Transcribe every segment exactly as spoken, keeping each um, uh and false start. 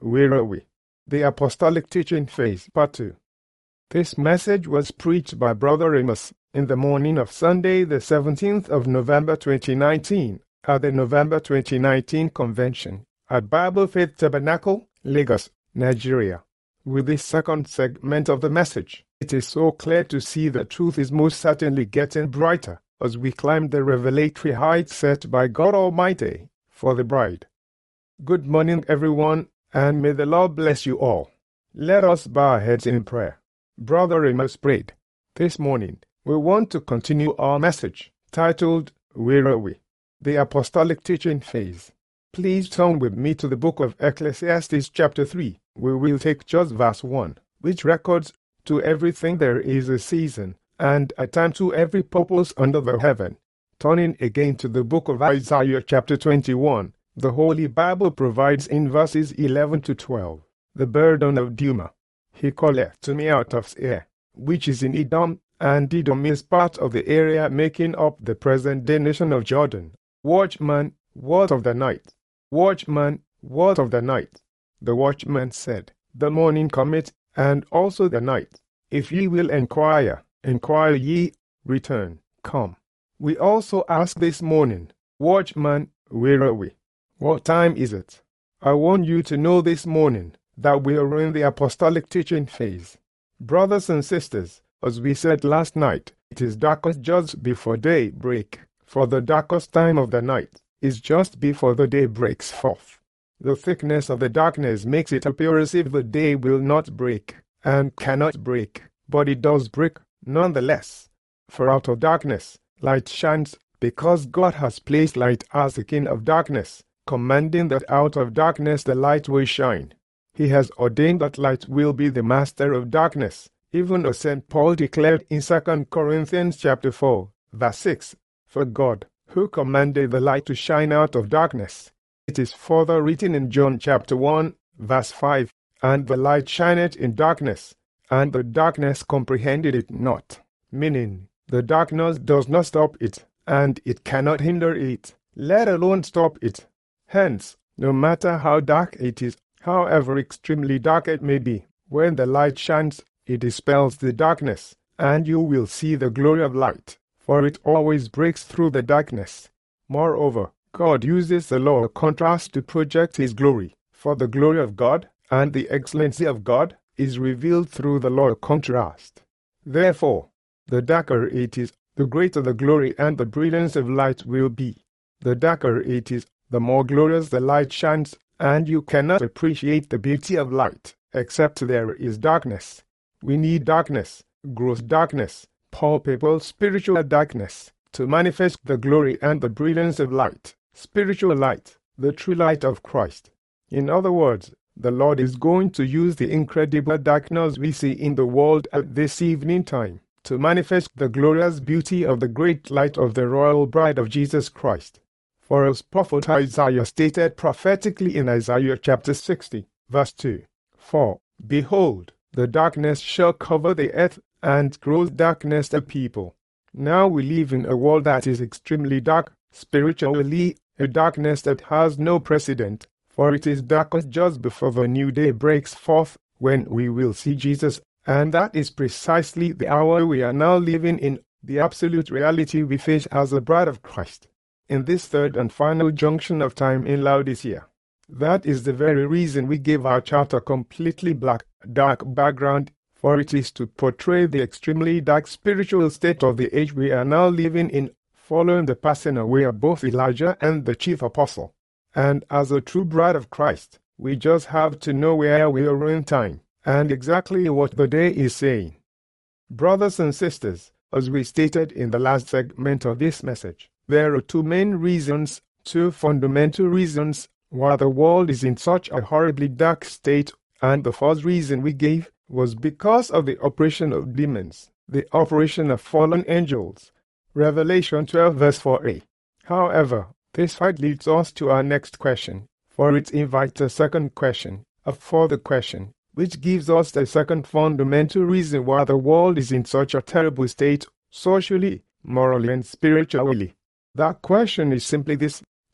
Where are we? The Apostolic Teaching Phase, Part two. This message was preached by Brother Amos in the morning of Sunday, the seventeenth of November twenty nineteen, at the November twenty nineteen convention at Bible Faith Tabernacle, Lagos, Nigeria. With this second segment of the message, it is so clear to see that truth is most certainly getting brighter as we climb the revelatory heights set by God Almighty for the bride. Good morning, everyone, and may the Lord bless you all. Let us bow our heads in prayer. Brother Amos prayed. This morning, we want to continue our message, titled, Where Are We? The Apostolic Teaching Phase. Please turn with me to the book of Ecclesiastes chapter three. We will take just verse one, which records, to everything there is a season, and a time to every purpose under the heaven. Turning again to the book of Isaiah chapter twenty-one, the Holy Bible provides in verses eleven to twelve, the burden of Duma. He calleth to me out of Seir, which is in Edom, and Edom is part of the area making up the present-day nation of Jordan. Watchman, what of the night? Watchman, what of the night? The watchman said, The morning cometh, and also the night. If ye will enquire, enquire ye, return, come. We also ask this morning, Watchman, where are we? What time is it? I want you to know this morning that we are in the apostolic teaching phase. Brothers and sisters, as we said last night, it is darkest just before day break, for the darkest time of the night is just before the day breaks forth. The thickness of the darkness makes it appear as if the day will not break, and cannot break, but it does break nonetheless. For out of darkness light shines, because God has placed light as the king of darkness, commanding that out of darkness the light will shine. He has ordained that light will be the master of darkness, even as Saint Paul declared in Second Corinthians chapter four, verse six, For God, who commanded the light to shine out of darkness. It is further written in John chapter one, verse five, And the light shineth in darkness, and the darkness comprehended it not. Meaning, the darkness does not stop it, and it cannot hinder it, let alone stop it. Hence, no matter how dark it is, however extremely dark it may be, when the light shines, it dispels the darkness, and you will see the glory of light, for it always breaks through the darkness. Moreover, God uses the law of contrast to project His glory, for the glory of God and the excellency of God is revealed through the law of contrast. Therefore, the darker it is, the greater the glory and the brilliance of light will be. The darker it is, the more glorious the light shines, and you cannot appreciate the beauty of light, except there is darkness. We need darkness, gross darkness, palpable spiritual darkness, to manifest the glory and the brilliance of light, spiritual light, the true light of Christ. In other words, the Lord is going to use the incredible darkness we see in the world at this evening time to manifest the glorious beauty of the great light of the royal bride of Jesus Christ. For as prophet Isaiah stated prophetically in Isaiah chapter sixty, verse two, For, behold, the darkness shall cover the earth, and gross darkness the people. Now we live in a world that is extremely dark, spiritually, a darkness that has no precedent, for it is darkest just before the new day breaks forth, when we will see Jesus, and that is precisely the hour we are now living in, the absolute reality we face as the bride of Christ, in this third and final junction of time in Laodicea. That is the very reason we gave our chart a completely black, dark background, for it is to portray the extremely dark spiritual state of the age we are now living in, following the passing away of both Elijah and the chief apostle. And as a true bride of Christ, we just have to know where we are in time, and exactly what the day is saying. Brothers and sisters, as we stated in the last segment of this message, there are two main reasons, two fundamental reasons, why the world is in such a horribly dark state, and the first reason we gave was because of the operation of demons, the operation of fallen angels. Revelation twelve verse four a. However, this fact leads us to our next question, for it invites a second question, a further question, which gives us the second fundamental reason why the world is in such a terrible state, socially, morally, and spiritually. That question is simply this: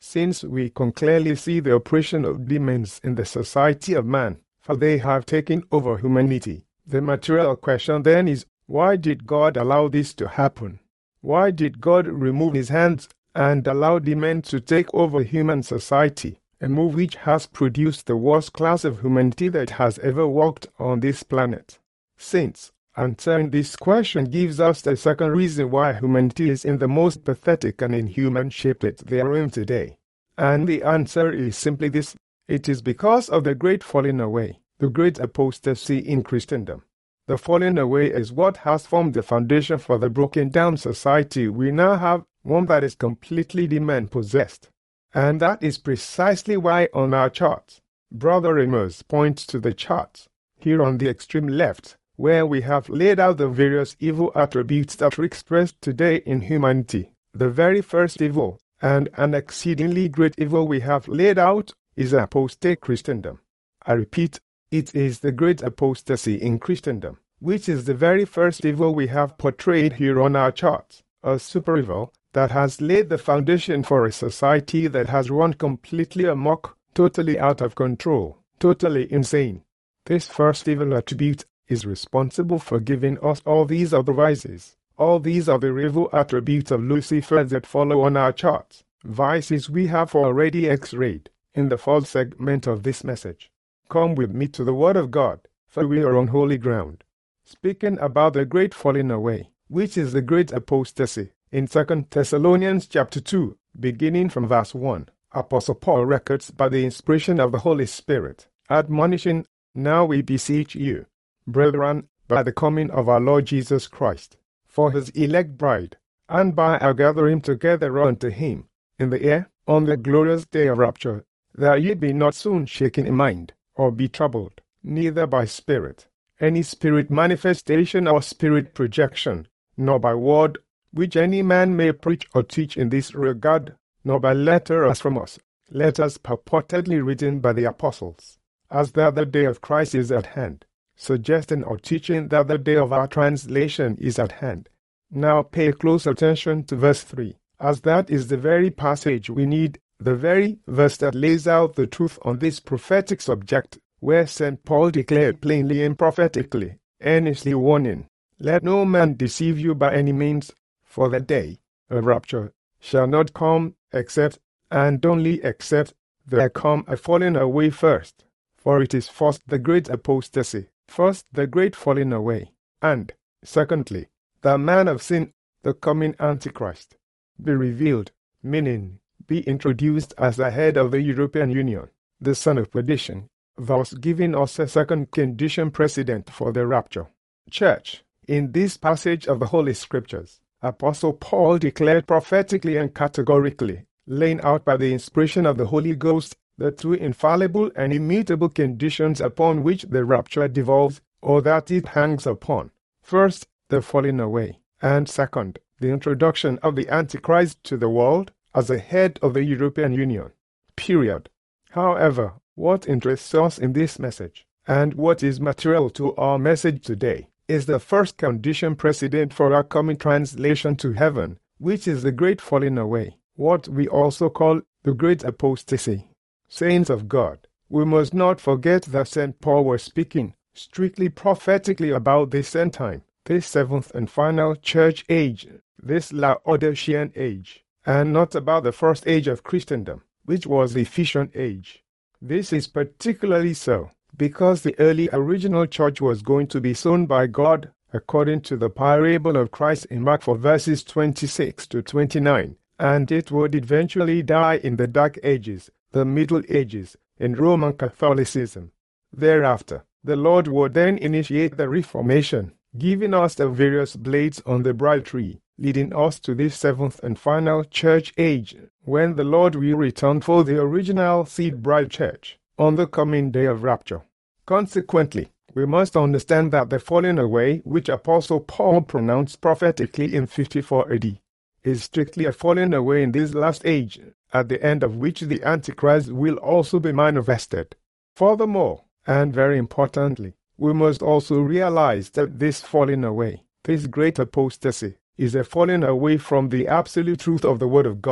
since we can clearly see the oppression of demons in the society of man, for they have taken over humanity. The material question then is, why did God allow this to happen? Why did God remove his hands and allow demons to take over human society, a move which has produced the worst class of humanity that has ever walked on this planet? Saints, answering this question gives us the second reason why humanity is in the most pathetic and inhuman shape that they are in today. And the answer is simply this: it is because of the great falling away, the great apostasy in Christendom. The falling away is what has formed the foundation for the broken down society we now have, one that is completely demon-possessed. And that is precisely why on our charts, Brother Amos points to the charts, here on the extreme left, where we have laid out the various evil attributes that are expressed today in humanity. The very first evil, and an exceedingly great evil we have laid out, is apostate Christendom. I repeat, it is the great apostasy in Christendom, which is the very first evil we have portrayed here on our charts, a super evil that has laid the foundation for a society that has run completely amok, totally out of control, totally insane. This first evil attribute is responsible for giving us all these other vices. All these are the evil attributes of Lucifer that follow on our charts, vices we have already x-rayed in the fourth segment of this message. Come with me to the Word of God, for we are on holy ground. Speaking about the great falling away, which is the great apostasy, in Second Thessalonians chapter two, beginning from verse one, Apostle Paul records by the inspiration of the Holy Spirit, admonishing, "Now we beseech you, brethren, by the coming of our Lord Jesus Christ, for his elect bride, and by our gathering together unto him, in the air, on the glorious day of rapture, that ye be not soon shaken in mind, or be troubled, neither by spirit, any spirit manifestation or spirit projection, nor by word, which any man may preach or teach in this regard, nor by letter as from us, letters purportedly written by the apostles, as that the day of Christ is at hand, suggesting or teaching that the day of our translation is at hand." Now pay close attention to verse three, as that is the very passage we need, the very verse that lays out the truth on this prophetic subject, where Saint Paul declared plainly and prophetically, earnestly warning, "Let no man deceive you by any means, for the day of rapture shall not come except, and only except, there come a falling away first. For it is first the great apostasy, first the great falling away, and, secondly, the man of sin, the coming Antichrist, be revealed," meaning, be introduced as the head of the European Union, the son of perdition, thus giving us a second condition precedent for the rapture. Church, in this passage of the Holy Scriptures, Apostle Paul declared prophetically and categorically, laying out by the inspiration of the Holy Ghost, the two infallible and immutable conditions upon which the rapture devolves, or that it hangs upon. First, the falling away, and second, the introduction of the Antichrist to the world as the head of the European Union. Period. However, what interests us in this message, and what is material to our message today, is the first condition precedent for our coming translation to heaven, which is the great falling away, what we also call the great apostasy. Saints of God, we must not forget that Saint Paul was speaking strictly prophetically about this end time, this seventh and final church age, this Laodicean age, and not about the first age of Christendom, which was the Ephesian age. This is particularly so because the early original church was going to be sown by God, according to the parable of Christ in Mark four verses twenty-six to twenty-nine, and it would eventually die in the Dark Ages, the Middle Ages, in Roman Catholicism. Thereafter, the Lord would then initiate the Reformation, giving us the various blades on the bride tree, leading us to this seventh and final church age, when the Lord will return for the original seed bride church, on the coming day of rapture. Consequently, we must understand that the falling away which Apostle Paul pronounced prophetically in fifty-four A D is strictly a falling away in this last age, at the end of which the Antichrist will also be manifested. Furthermore, and very importantly, we must also realize that this falling away, this great apostasy, is a falling away from the absolute truth of the Word of God,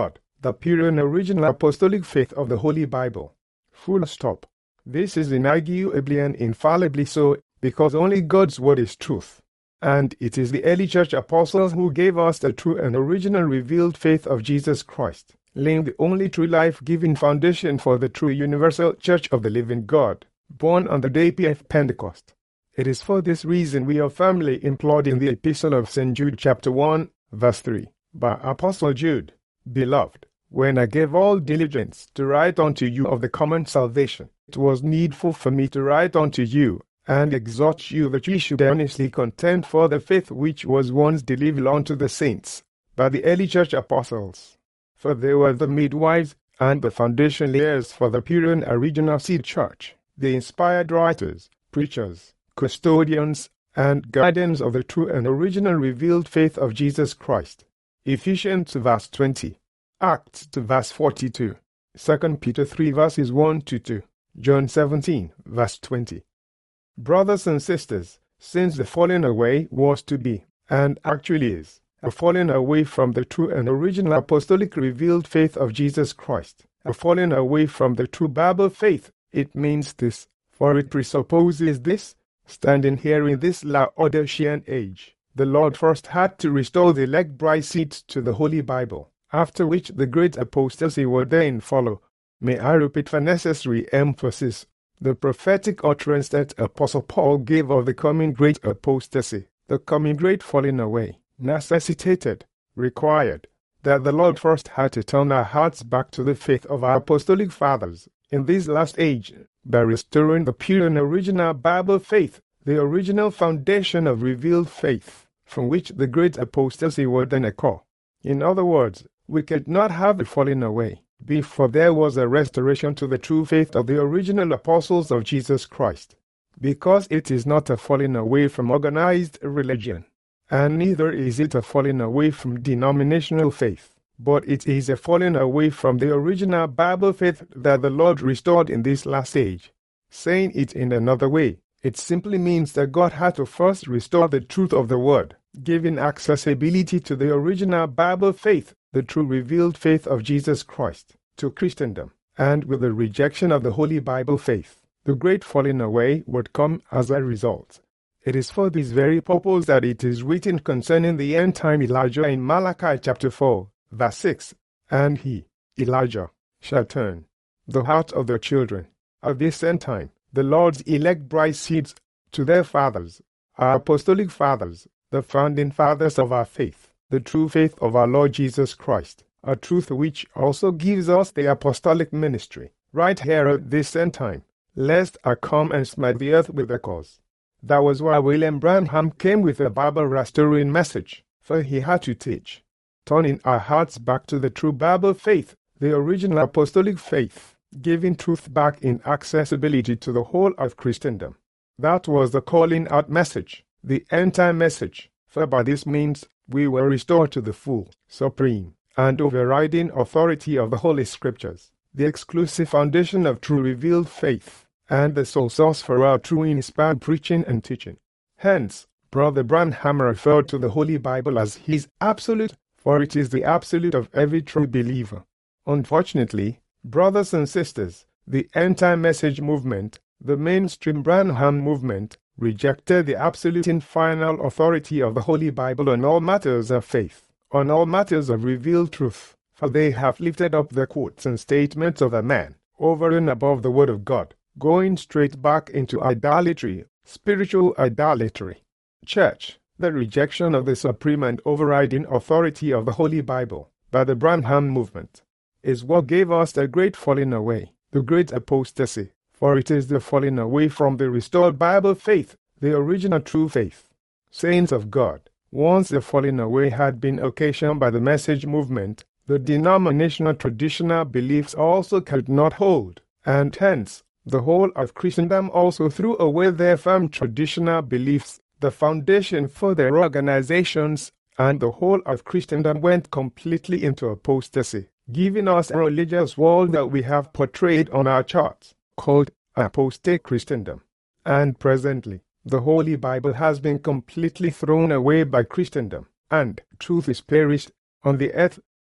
the pure and original apostolic faith of the Holy Bible. Full stop. This is inarguably and infallibly so, because only God's word is truth. And it is the early church apostles who gave us the true and original revealed faith of Jesus Christ, laying the only true life-giving foundation for the true universal church of the living God, born on the day of Pentecost. It is for this reason we are firmly implored in the Epistle of Saint Jude chapter one, verse three, by Apostle Jude, Beloved, when I gave all diligence to write unto you of the common salvation, it was needful for me to write unto you, and exhort you that ye should earnestly contend for the faith which was once delivered unto the saints, by the early church apostles. For they were the midwives, and the foundation layers for the pure and original seed church, the inspired writers, preachers, custodians, and guardians of the true and original revealed faith of Jesus Christ. Ephesians verse twenty, Acts verse forty-two, Second Peter three verses one to two, John seventeen verse twenty. Brothers and sisters, since the falling away was to be, and actually is, a falling away from the true and original apostolic revealed faith of Jesus Christ, a falling away from the true Bible faith, it means this, for it presupposes this: standing here in this Laodicean age, the Lord first had to restore the elect bride seeds to the Holy Bible, after which the great apostasy would then follow. May I repeat for necessary emphasis the prophetic utterance that Apostle Paul gave of the coming great apostasy, the coming great falling away, necessitated, required, that the Lord first had to turn our hearts back to the faith of our apostolic fathers in this last age, by restoring the pure and original Bible faith, the original foundation of revealed faith, from which the great apostasy would then occur. In other words, we could not have the falling away before there was a restoration to the true faith of the original apostles of Jesus Christ, because it is not a falling away from organized religion, and neither is it a falling away from denominational faith, but it is a falling away from the original Bible faith that the Lord restored in this last age. Saying it in another way, it simply means that God had to first restore the truth of the Word, giving accessibility to the original Bible faith, the true revealed faith of Jesus Christ, to Christendom, and with the rejection of the Holy Bible faith, the great falling away would come as a result. It is for this very purpose that it is written concerning the end-time Elijah in Malachi chapter four, verse six, and he, Elijah, shall turn the heart of the children of this end time, the Lord's elect bride seeds, to their fathers, our apostolic fathers, the founding fathers of our faith, the true faith of our Lord Jesus Christ, a truth which also gives us the apostolic ministry, right here at this end time, lest I come and smite the earth with a curse. That was why William Branham came with a Bible restoring message, for he had to teach, turning our hearts back to the true Bible faith, the original apostolic faith, giving truth back in accessibility to the whole of Christendom. That was the calling out message, the end-time message, for by this means we were restored to the full, supreme, and overriding authority of the Holy Scriptures, the exclusive foundation of true revealed faith, and the sole source for our true inspired preaching and teaching. Hence, Brother Branham referred to the Holy Bible as his absolute, for it is the absolute of every true believer. Unfortunately, brothers and sisters, the end-time message movement, the mainstream Branham movement, rejected the absolute and final authority of the Holy Bible on all matters of faith, on all matters of revealed truth, for they have lifted up the quotes and statements of a man, over and above the Word of God, going straight back into idolatry, spiritual idolatry. Church, the rejection of the supreme and overriding authority of the Holy Bible by the Branham movement is what gave us the great falling away, the great apostasy, for it is the falling away from the restored Bible faith, the original true faith. Saints of God, once the falling away had been occasioned by the message movement, the denominational traditional beliefs also could not hold, and hence, the whole of Christendom also threw away their firm traditional beliefs, the foundation for their organizations, and the whole of Christendom went completely into apostasy, giving us a religious world that we have portrayed on our charts, called apostate Christendom. And presently, the Holy Bible has been completely thrown away by Christendom, and truth is perished on the earth,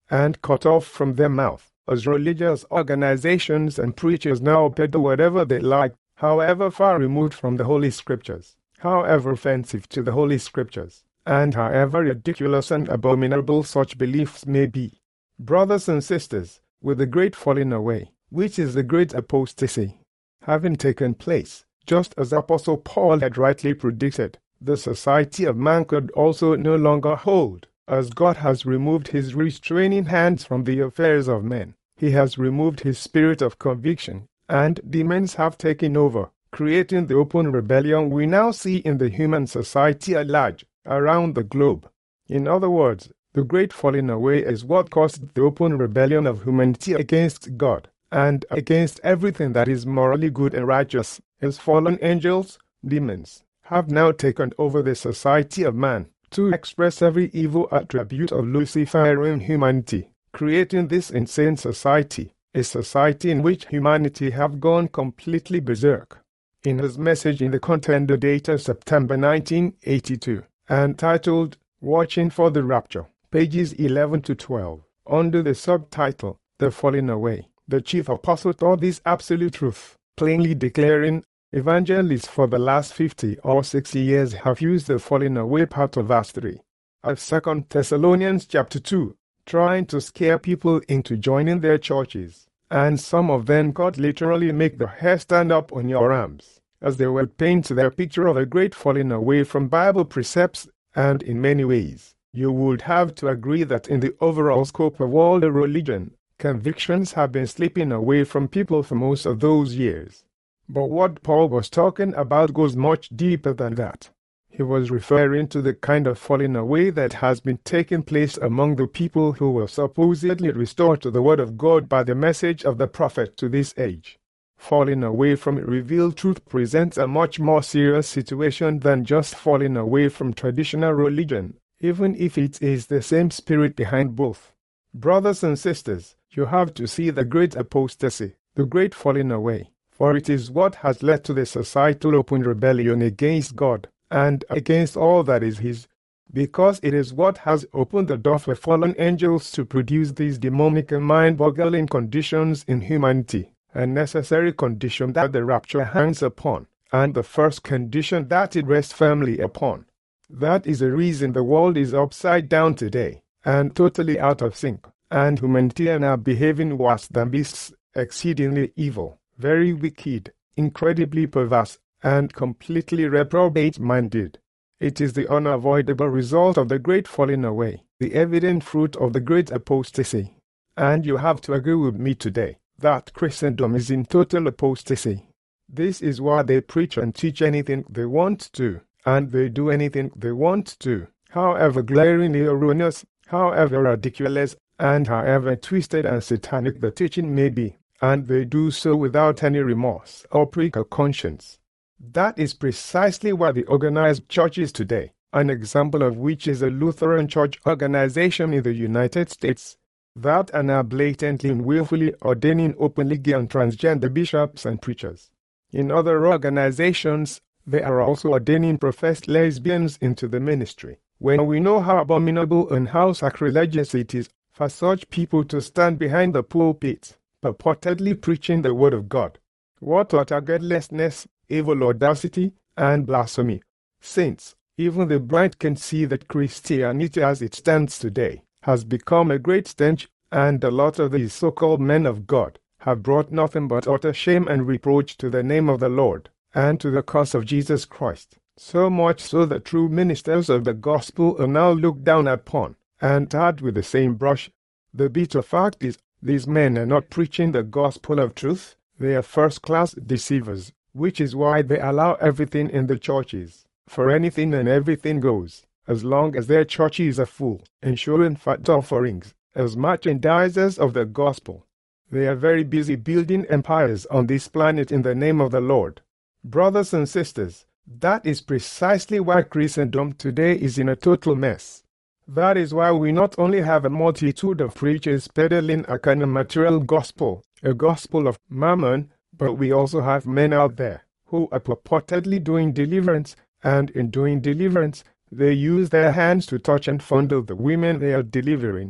and cut off from their mouth, as religious organizations and preachers now peddle whatever they like, however far removed from the Holy Scriptures, however offensive to the Holy Scriptures, and however ridiculous and abominable such beliefs may be. Brothers and sisters, with the great falling away, which is the great apostasy, having taken place, just as Apostle Paul had rightly predicted, the society of man could also no longer hold, as God has removed his restraining hands from the affairs of men. He has removed his spirit of conviction, and demons have taken over, creating the open rebellion we now see in the human society at large, around the globe. In other words, the great falling away is what caused the open rebellion of humanity against God, and against everything that is morally good and righteous. His fallen angels, demons, have now taken over the society of man, to express every evil attribute of Lucifer in humanity, creating this insane society, a society in which humanity have gone completely berserk. In his message in the Contender dated September nineteen eighty-two, entitled Watching for the Rapture, pages eleven to twelve, under the subtitle, The Falling Away, the chief apostle taught this absolute truth, plainly declaring, evangelists for the last fifty or sixty years have used the falling away part of verse three of Second Thessalonians chapter two, trying to scare people into joining their churches, and some of them could literally make the hair stand up on your arms, as they will paint their picture of a great falling away from Bible precepts, and in many ways, you would have to agree that in the overall scope of all the religion, convictions have been slipping away from people for most of those years. But what Paul was talking about goes much deeper than that. He was referring to the kind of falling away that has been taking place among the people who were supposedly restored to the Word of God by the message of the prophet to this age. Falling away from revealed truth presents a much more serious situation than just falling away from traditional religion, even if it is the same spirit behind both. Brothers and sisters, you have to see the great apostasy, the great falling away, for it is what has led to the societal open rebellion against God, and against all that is his, because it is what has opened the door for fallen angels to produce these demonic and mind-boggling conditions in humanity, a necessary condition that the rapture hangs upon, and the first condition that it rests firmly upon. That is the reason the world is upside down today, and totally out of sync, and humanity are now behaving worse than beasts, exceedingly evil, very wicked, incredibly perverse, and completely reprobate-minded. It is the unavoidable result of the great falling away, the evident fruit of the great apostasy. And you have to agree with me today that Christendom is in total apostasy. This is why they preach and teach anything they want to, and they do anything they want to, however glaringly erroneous, however ridiculous, and however twisted and satanic the teaching may be, and they do so without any remorse or prick of conscience. That is precisely why the organized churches today, an example of which is a Lutheran church organization in the United States, that are now blatantly and willfully ordaining openly gay and transgender bishops and preachers. In other organizations, they are also ordaining professed lesbians into the ministry, when we know how abominable and how sacrilegious it is for such people to stand behind the pulpit, purportedly preaching the Word of God. What utter godlessness, evil audacity, and blasphemy! Saints, even the blind can see that Christianity as it stands today has become a great stench, and a lot of these so-called men of God have brought nothing but utter shame and reproach to the name of the Lord, and to the cause of Jesus Christ, so much so that true ministers of the gospel are now looked down upon, and tarred with the same brush. The bitter fact is, these men are not preaching the gospel of truth, they are first-class deceivers, which is why they allow everything in the churches, for anything and everything goes, as long as their churches are full, ensuring fat offerings, as merchandisers of the gospel. They are very busy building empires on this planet in the name of the Lord. Brothers and sisters, that is precisely why Christendom today is in a total mess. That is why we not only have a multitude of preachers peddling a kind of material gospel, a gospel of mammon, but we also have men out there who are purportedly doing deliverance, and in doing deliverance, they use their hands to touch and fondle the women they are delivering,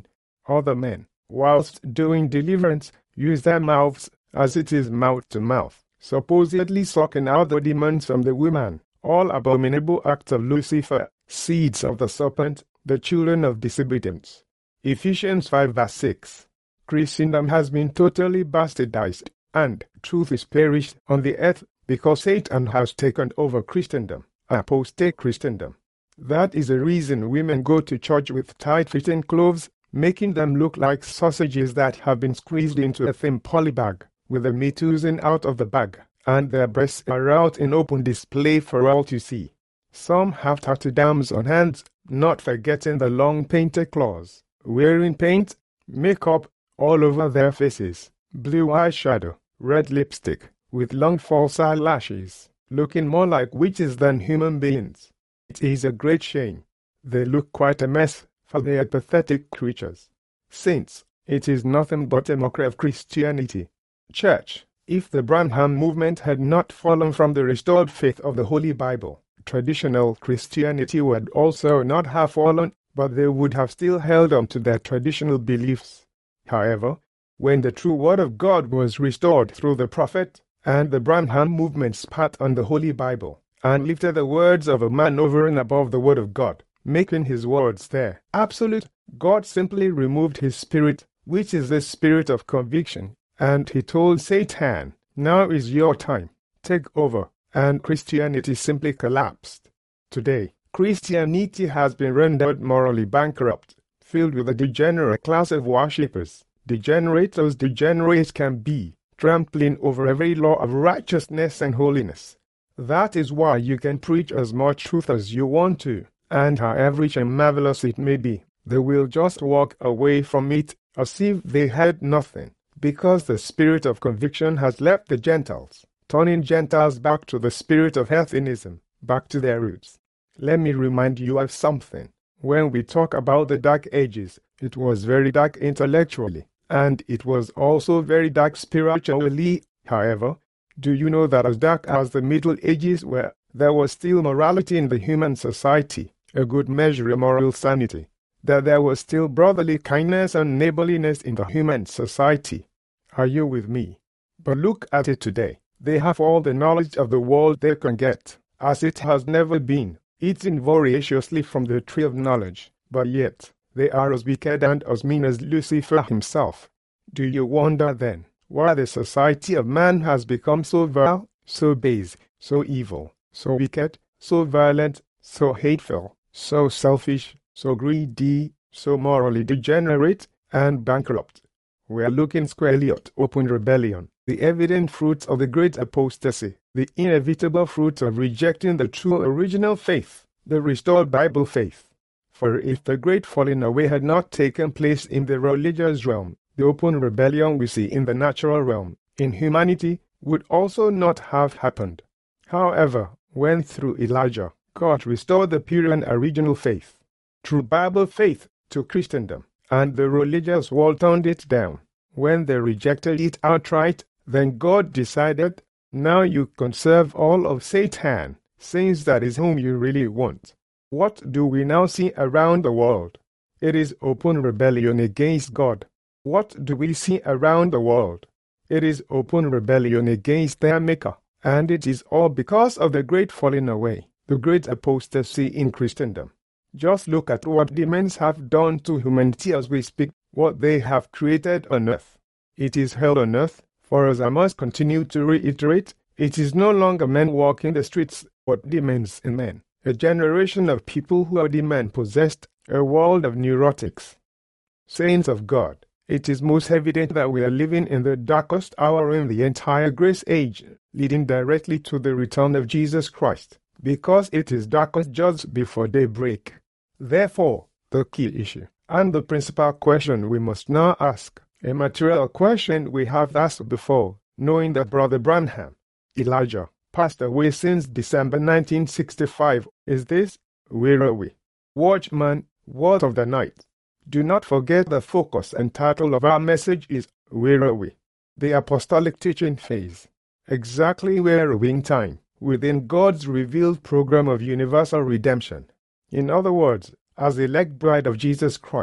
Other men, whilst doing deliverance, use their mouths, as it is mouth to mouth, supposedly sucking out the demons from the woman, all abominable acts of Lucifer, seeds of the serpent, the children of disobedience. Ephesians five verse six. Christendom has been totally bastardized, and truth is perished on the earth because Satan has taken over Christendom, apostate Christendom. That is the reason women go to church with tight-fitting clothes, making them look like sausages that have been squeezed into a thin poly bag, with the meat oozing out of the bag, and their breasts are out in open display for all to see. Some have tattooed arms on hands, not forgetting the long painted claws, wearing paint, makeup, all over their faces, blue eyeshadow, red lipstick, with long false eyelashes, looking more like witches than human beings. It is a great shame. They look quite a mess, for they are pathetic creatures. Saints, it is nothing but a mockery of Christianity. Church, if the Branham movement had not fallen from the restored faith of the Holy Bible, traditional Christianity would also not have fallen, but they would have still held on to their traditional beliefs. However, when the true Word of God was restored through the prophet, and the Branham movement spat on the Holy Bible, and lifted the words of a man over and above the Word of God, making his words there absolute, God simply removed his spirit, which is the spirit of conviction, and he told Satan, now is your time, take over, and Christianity simply collapsed. Today, Christianity has been rendered morally bankrupt, filled with a degenerate class of worshippers, degenerate as degenerate can be, trampling over every law of righteousness and holiness. That is why you can preach as much truth as you want to, and however rich and marvelous it may be, they will just walk away from it as if they had nothing, because the spirit of conviction has left the Gentiles, turning Gentiles back to the spirit of heathenism, back to their roots. Let me remind you of something. When we talk about the Dark Ages, it was very dark intellectually, and it was also very dark spiritually. However, do you know that as dark as the Middle Ages were, there was still morality in the human society, a good measure of moral sanity, that there was still brotherly kindness and neighborliness in the human society. Are you with me? But look at it today. They have all the knowledge of the world they can get, as it has never been, eating voraciously from the tree of knowledge, but yet they are as wicked and as mean as Lucifer himself. Do you wonder then why the society of man has become so vile, so base, so evil, so wicked, so violent, so hateful, so selfish, so greedy, so morally degenerate and bankrupt? We are looking squarely at open rebellion, the evident fruits of the great apostasy, the inevitable fruits of rejecting the true original faith, the restored Bible faith. For if the great falling away had not taken place in the religious realm, the open rebellion we see in the natural realm, in humanity, would also not have happened. However, when through Elijah, God restored the pure and original faith, true Bible faith, to Christendom, and the religious world turned it down, when they rejected it outright, then God decided, now you can serve all of Satan, since that is whom you really want. What do we now see around the world? It is open rebellion against God. What do we see around the world? It is open rebellion against their Maker, and it is all because of the great falling away, the great apostasy in Christendom. Just look at what demons have done to humanity as we speak, what they have created on earth. It is hell on earth, for as I must continue to reiterate, it is no longer men walking the streets, but demons in men. A generation of people who are demon-possessed, a world of neurotics. Saints of God, it is most evident that we are living in the darkest hour in the entire grace age, leading directly to the return of Jesus Christ, because it is darkest just before daybreak. Therefore, the key issue, and the principal question we must now ask, a material question we have asked before, knowing that Brother Branham, Elijah, passed away since December nineteen sixty-five, is this: where are we? Watchman, word of the night. Do not forget the focus and title of our message is, where are we? The apostolic teaching phase. Exactly where are we in time, within God's revealed program of universal redemption. In other words, as the elect bride of Jesus Christ,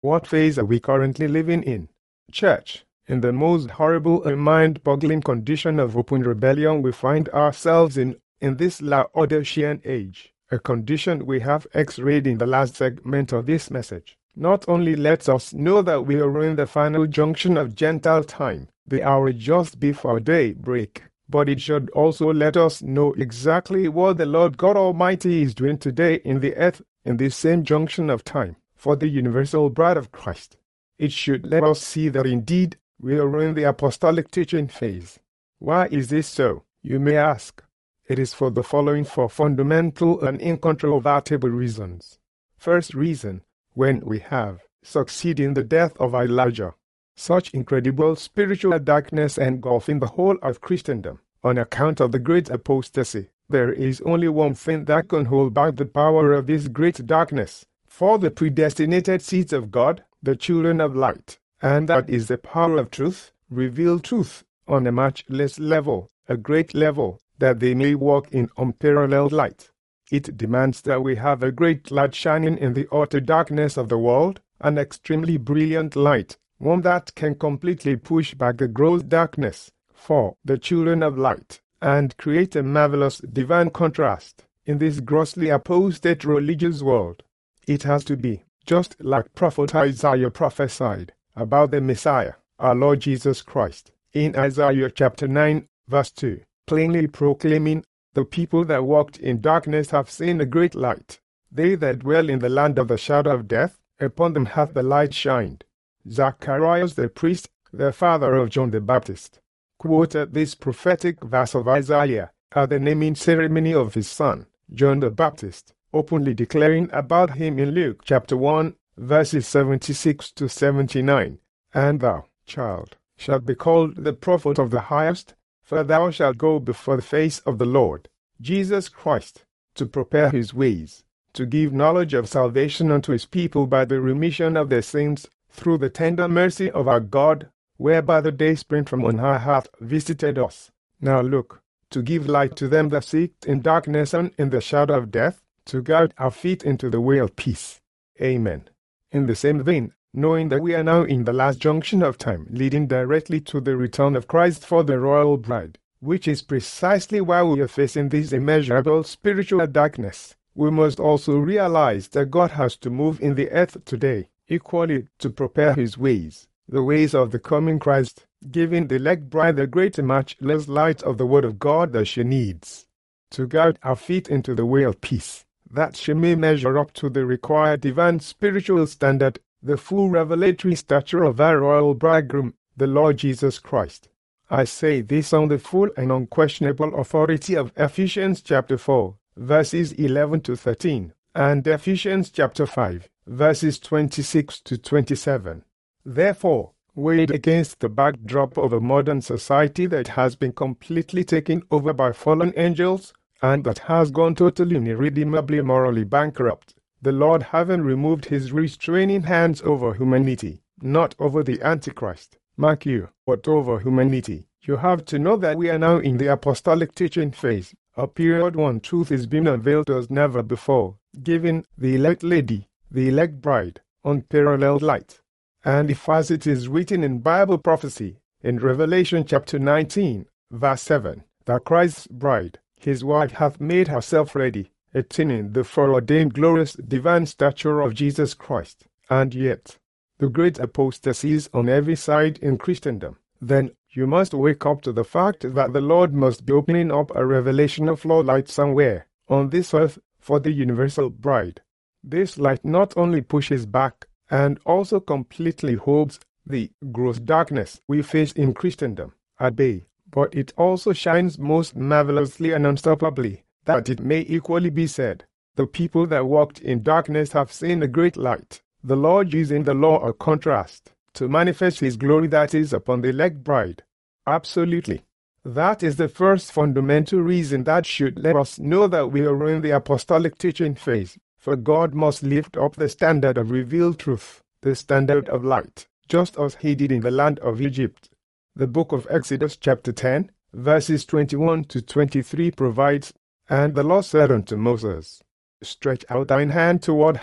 What phase are we currently living in? Church, in the most horrible and mind-boggling condition of open rebellion we find ourselves in, in this Laodicean age, a condition we have x-rayed in the last segment of this message, not only lets us know that we are in the final junction of Gentile time, the hour just before daybreak, but it should also let us know exactly what the Lord God Almighty is doing today in the earth in this same junction of time for the universal bride of Christ. It should let us see that indeed we are in the apostolic teaching phase. Why is this so, you may ask? It is for the following four fundamental and incontrovertible reasons. First reason, when we have succeeded in the death of Elijah, such incredible spiritual darkness engulfing the whole of Christendom, on account of the great apostasy, there is only one thing that can hold back the power of this great darkness, for the predestinated seeds of God, the children of light, and that is the power of truth, revealed truth, on a much less level, a great level, that they may walk in unparalleled light. It demands that we have a great light shining in the utter darkness of the world, an extremely brilliant light, one that can completely push back the gross darkness, for the children of light, and create a marvelous divine contrast in this grossly apostate religious world. It has to be, just like Prophet Isaiah prophesied about the Messiah, our Lord Jesus Christ, in Isaiah chapter nine, verse two, plainly proclaiming, "The people that walked in darkness have seen a great light. They that dwell in the land of the shadow of death, upon them hath the light shined." Zacharias the priest, the father of John the Baptist, quoted this prophetic verse of Isaiah at the naming ceremony of his son, John the Baptist, openly declaring about him in Luke chapter one, verses seventy-six to seventy-nine, "And thou, child, shalt be called the prophet of the highest, for thou shalt go before the face of the Lord, Jesus Christ, to prepare his ways, to give knowledge of salvation unto his people by the remission of their sins, through the tender mercy of our God, whereby the day spring from on high hath visited us. Now look, to give light to them that sit in darkness and in the shadow of death, to guide our feet into the way of peace." Amen. In the same vein, knowing that we are now in the last junction of time, leading directly to the return of Christ for the royal bride, which is precisely why we are facing this immeasurable spiritual darkness, we must also realize that God has to move in the earth today, equally to prepare his ways, the ways of the coming Christ, giving the elect bride the great and matchless light of the word of God that she needs, to guide our feet into the way of peace, that she may measure up to the required divine spiritual standard, the full revelatory stature of our royal bridegroom, the Lord Jesus Christ. I say this on the full and unquestionable authority of Ephesians chapter four, verses eleven to thirteen, and Ephesians chapter five, verses twenty-six to twenty-seven. Therefore, weighed against the backdrop of a modern society that has been completely taken over by fallen angels, and that has gone totally and irredeemably morally bankrupt, the Lord having removed his restraining hands over humanity, not over the Antichrist, mark you, but over humanity, you have to know that we are now in the apostolic teaching phase, a period when truth is being unveiled as never before, giving the elect lady, the elect bride, unparalleled light. And if as it is written in Bible prophecy, in Revelation chapter nineteen, verse seven, that Christ's bride, his wife, hath made herself ready, attaining the foreordained glorious divine stature of Jesus Christ, and yet the great apostasies on every side in Christendom, then you must wake up to the fact that the Lord must be opening up a revelation of Lord light somewhere on this earth for the universal bride. This light not only pushes back and also completely holds the gross darkness we face in Christendom at bay, but it also shines most marvelously and unstoppably, that it may equally be said, the people that walked in darkness have seen a great light, the Lord using the law of contrast to manifest his glory that is upon the elect bride. Absolutely. That is the first fundamental reason that should let us know that we are in the apostolic teaching phase, for God must lift up the standard of revealed truth, the standard of light, just as he did in the land of Egypt. The book of Exodus chapter ten, verses twenty-one to twenty-three provides, "And the Lord said unto Moses, Stretch out thine hand toward heaven,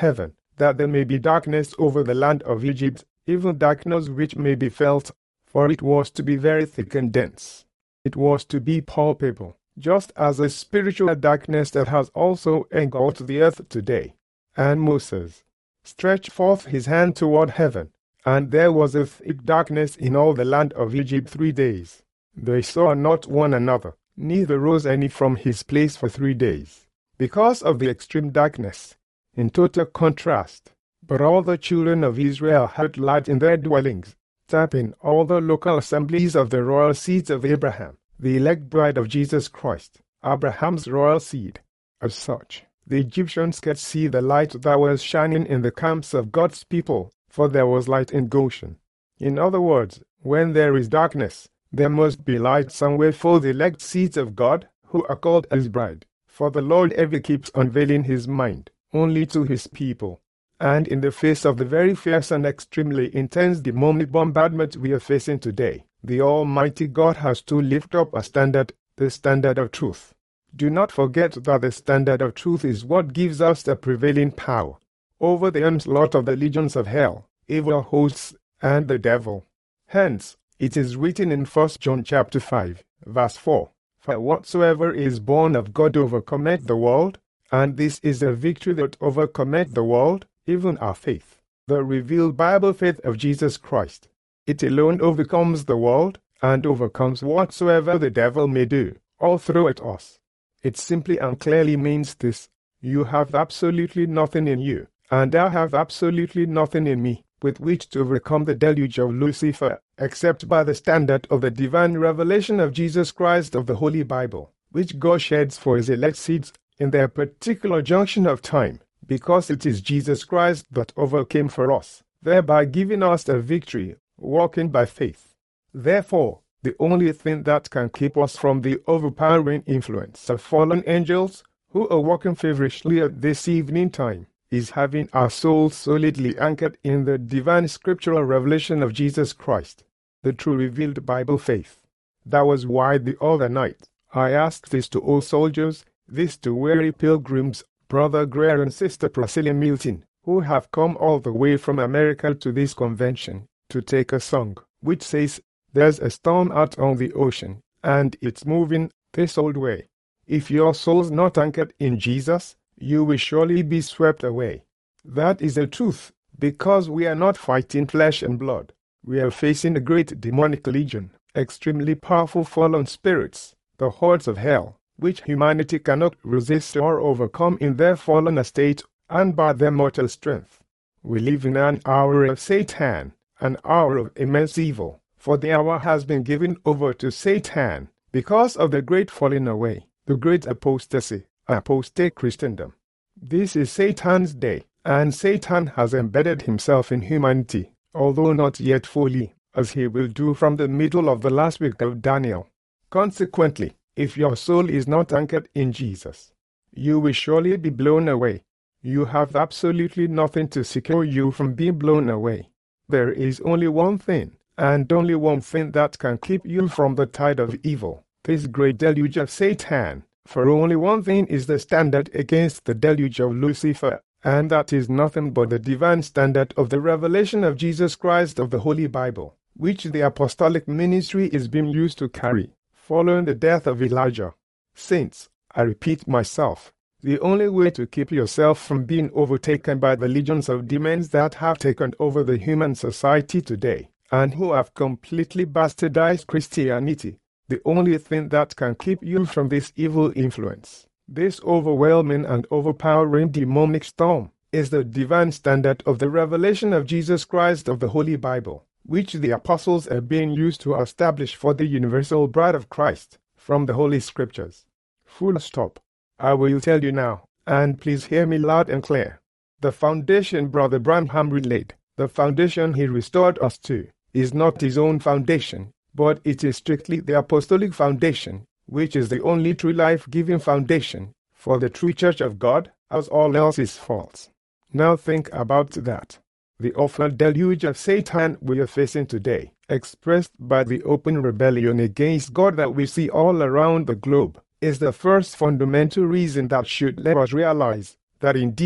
that there may be darkness over the land of Egypt, even darkness which may be felt, for it was to be very thick and dense. It was to be palpable, just as a spiritual darkness that has also engulfed the earth today. And Moses stretched forth his hand toward heaven, and there was a thick darkness in all the land of Egypt three days. They saw not one another, neither rose any from his place for three days, because of the extreme darkness, in total contrast. But all the children of Israel had light in their dwellings, tapping all the local assemblies of the royal seeds of Abraham, the elect bride of Jesus Christ, Abraham's royal seed. As such, the Egyptians could see the light that was shining in the camps of God's people, for there was light in Goshen. In other words, when there is darkness, there must be light somewhere for the elect seeds of God, who are called his bride. For the Lord ever keeps unveiling his mind, only to his people. And in the face of the very fierce and extremely intense demonic bombardment we are facing today, the Almighty God has to lift up a standard, the standard of truth. Do not forget that the standard of truth is what gives us the prevailing power over the onslaught of the legions of hell, evil hosts, and the devil. Hence, it is written in First John chapter five, verse four, "For whatsoever is born of God overcometh the world, and this is the victory that overcometh the world, even our faith." The revealed Bible faith of Jesus Christ. It alone overcomes the world, and overcomes whatsoever the devil may do, all throw at us. It simply and clearly means this: you have absolutely nothing in you, and I have absolutely nothing in me, with which to overcome the deluge of Lucifer, except by the standard of the divine revelation of Jesus Christ of the Holy Bible, which God sheds for his elect seeds in their particular junction of time, because it is Jesus Christ that overcame for us, thereby giving us the victory, walking by faith. Therefore, the only thing that can keep us from the overpowering influence of fallen angels, who are walking feverishly at this evening time, is having our souls solidly anchored in the divine scriptural revelation of Jesus Christ, the true revealed Bible faith. That was why the other night I asked this to old soldiers, this to weary pilgrims, Brother Greer and Sister Priscilla Milton, who have come all the way from America to this convention, to take a song, which says, "There's a storm out on the ocean, and it's moving this old way. If your soul's not anchored in Jesus, you will surely be swept away." That is the truth, because we are not fighting flesh and blood. We are facing a great demonic legion, extremely powerful fallen spirits, the hordes of hell, which humanity cannot resist or overcome in their fallen estate and by their mortal strength. We live in an hour of Satan, an hour of immense evil, for the hour has been given over to Satan because of the great falling away, the great apostasy, apostate Christendom. This is Satan's day, and Satan has embedded himself in humanity, although not yet fully, as he will do from the middle of the last week of Daniel. Consequently, if your soul is not anchored in Jesus, you will surely be blown away. You have absolutely nothing to secure you from being blown away. There is only one thing, and only one thing that can keep you from the tide of evil, this great deluge of Satan, for only one thing is the standard against the deluge of Lucifer, and that is nothing but the divine standard of the revelation of Jesus Christ of the Holy Bible, which the apostolic ministry is being used to carry, following the death of Elijah. Saints, I repeat myself, the only way to keep yourself from being overtaken by the legions of demons that have taken over the human society today, and who have completely bastardized Christianity, the only thing that can keep you from this evil influence, this overwhelming and overpowering demonic storm, is the divine standard of the revelation of Jesus Christ of the Holy Bible, which the apostles are being used to establish for the universal bride of Christ from the Holy Scriptures. Full stop. I will tell you now, and please hear me loud and clear. The foundation Brother Branham relaid, the foundation he restored us to, is not his own foundation, but it is strictly the apostolic foundation, which is the only true life-giving foundation for the true church of God, as all else is false. Now think about that. The awful deluge of Satan we are facing today, expressed by the open rebellion against God that we see all around the globe, is the first fundamental reason that should let us realize that indeed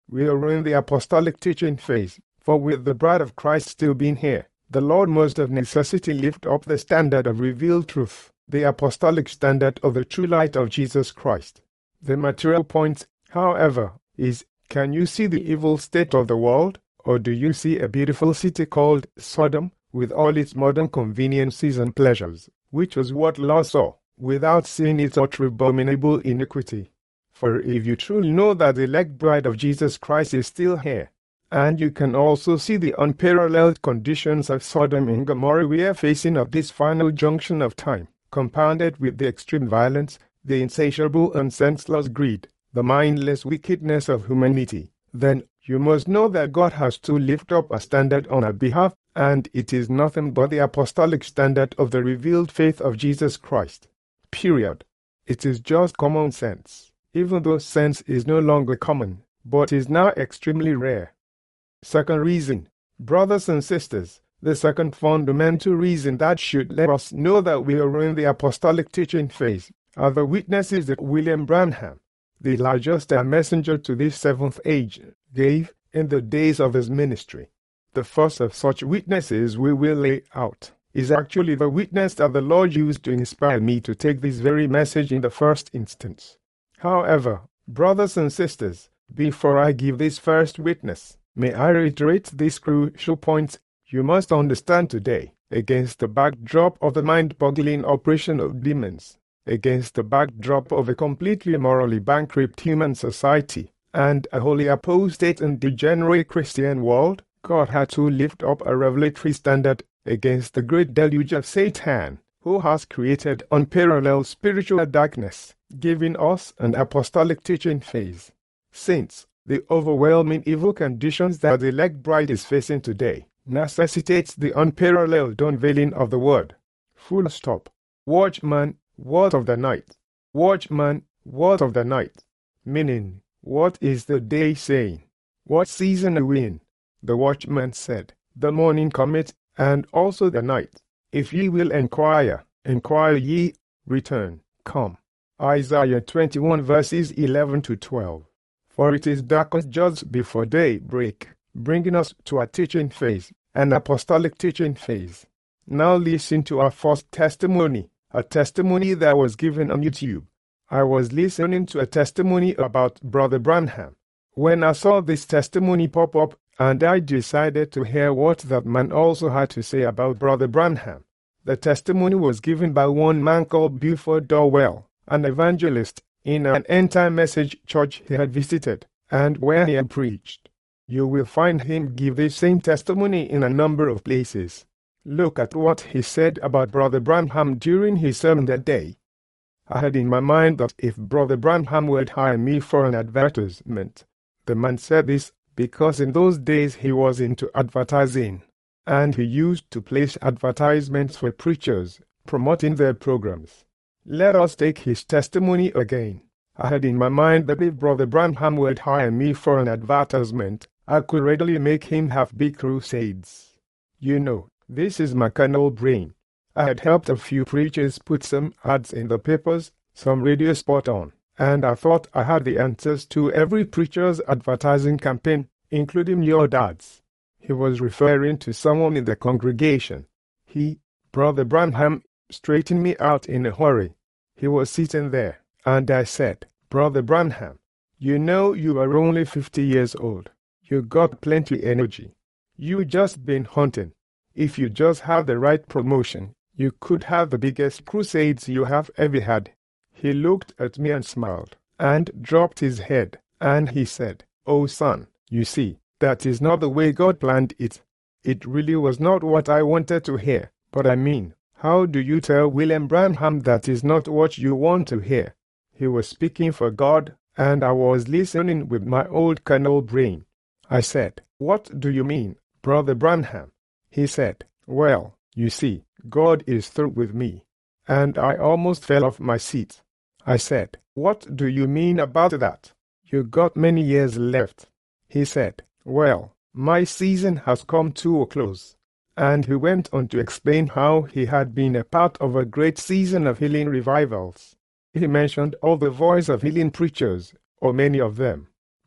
we are in the apostolic teaching phase, for with the bride of Christ still being here, the Lord must of necessity lift up the standard of revealed truth, the apostolic standard of the true light of Jesus Christ. The material point, however, is, can you see the evil state of the world, or do you see a beautiful city called Sodom, with all its modern conveniences and pleasures, which was what Lot saw, without seeing its utter abominable iniquity? For if you truly know that the elect bride of Jesus Christ is still here, and you can also see the unparalleled conditions of Sodom and Gomorrah we are facing at this final junction of time, compounded with the extreme violence, the insatiable and senseless greed, the mindless wickedness of humanity, then you must know that God has to lift up a standard on our behalf, and it is nothing but the apostolic standard of the revealed faith of Jesus Christ. Period. It is just common sense, even though sense is no longer common, but is now extremely rare. Second reason, brothers and sisters, the second fundamental reason that should let us know that we are in the apostolic teaching phase are the witnesses that William Branham, the largest messenger to this seventh age, gave in the days of his ministry. The first of such witnesses we will lay out is actually the witness that the Lord used to inspire me to take this very message in the first instance. However, brothers and sisters, before I give this first witness, may I reiterate these crucial points you must understand today, against the backdrop of the mind-boggling operation of demons, against the backdrop of a completely morally bankrupt human society, and a wholly apostate and degenerate Christian world. God had to lift up a revelatory standard against the great deluge of Satan, who has created unparalleled spiritual darkness, giving us an apostolic teaching phase. Since the overwhelming evil conditions that the elect bride is facing today necessitates the unparalleled unveiling of the word. Full stop. Watchman, word of the night. Watchman, word of the night. Meaning, what is the day saying? What season are we in? The watchman said, the morning cometh, and also the night. If ye will enquire, enquire ye, return, come. Isaiah twenty-one verses eleven to twelve. For it is darkest just before day break, bringing us to a teaching phase, an apostolic teaching phase. Now listen to our first testimony, a testimony that was given on YouTube. I was listening to a testimony about Brother Branham, when I saw this testimony pop up, and I decided to hear what that man also had to say about Brother Branham. The testimony was given by one man called Buford Dorwell, an evangelist, in an end-time message church he had visited, and where he had preached. You will find him give the same testimony in a number of places. Look at what he said about Brother Branham during his sermon that day. I had in my mind that if Brother Branham would hire me for an advertisement. The man said this because in those days he was into advertising, and he used to place advertisements for preachers, promoting their programs. Let us take his testimony again. I had in my mind that if Brother Branham would hire me for an advertisement, I could readily make him have big crusades. You know, this is my carnal brain. I had helped a few preachers put some ads in the papers, some radio spot on, and I thought I had the answers to every preacher's advertising campaign, including your dad's. He was referring to someone in the congregation. He, Brother Branham, straightened me out in a hurry. He was sitting there, and I said, Brother Branham, you know you are only fifty years old. You got plenty energy. You just been hunting. If you just have the right promotion, you could have the biggest crusades you have ever had. He looked at me and smiled, and dropped his head, and he said, Oh son, you see, that is not the way God planned it. It really was not what I wanted to hear, but I mean, how do you tell William Branham that is not what you want to hear? He was speaking for God, and I was listening with my old carnal brain. I said, What do you mean, Brother Branham? He said, Well, you see, God is through with me. And I almost fell off my seat. I said, What do you mean about that? You got many years left. He said, Well, my season has come to a close. And he went on to explain how he had been a part of a great season of healing revivals. He mentioned all the voice of healing preachers, or many of them.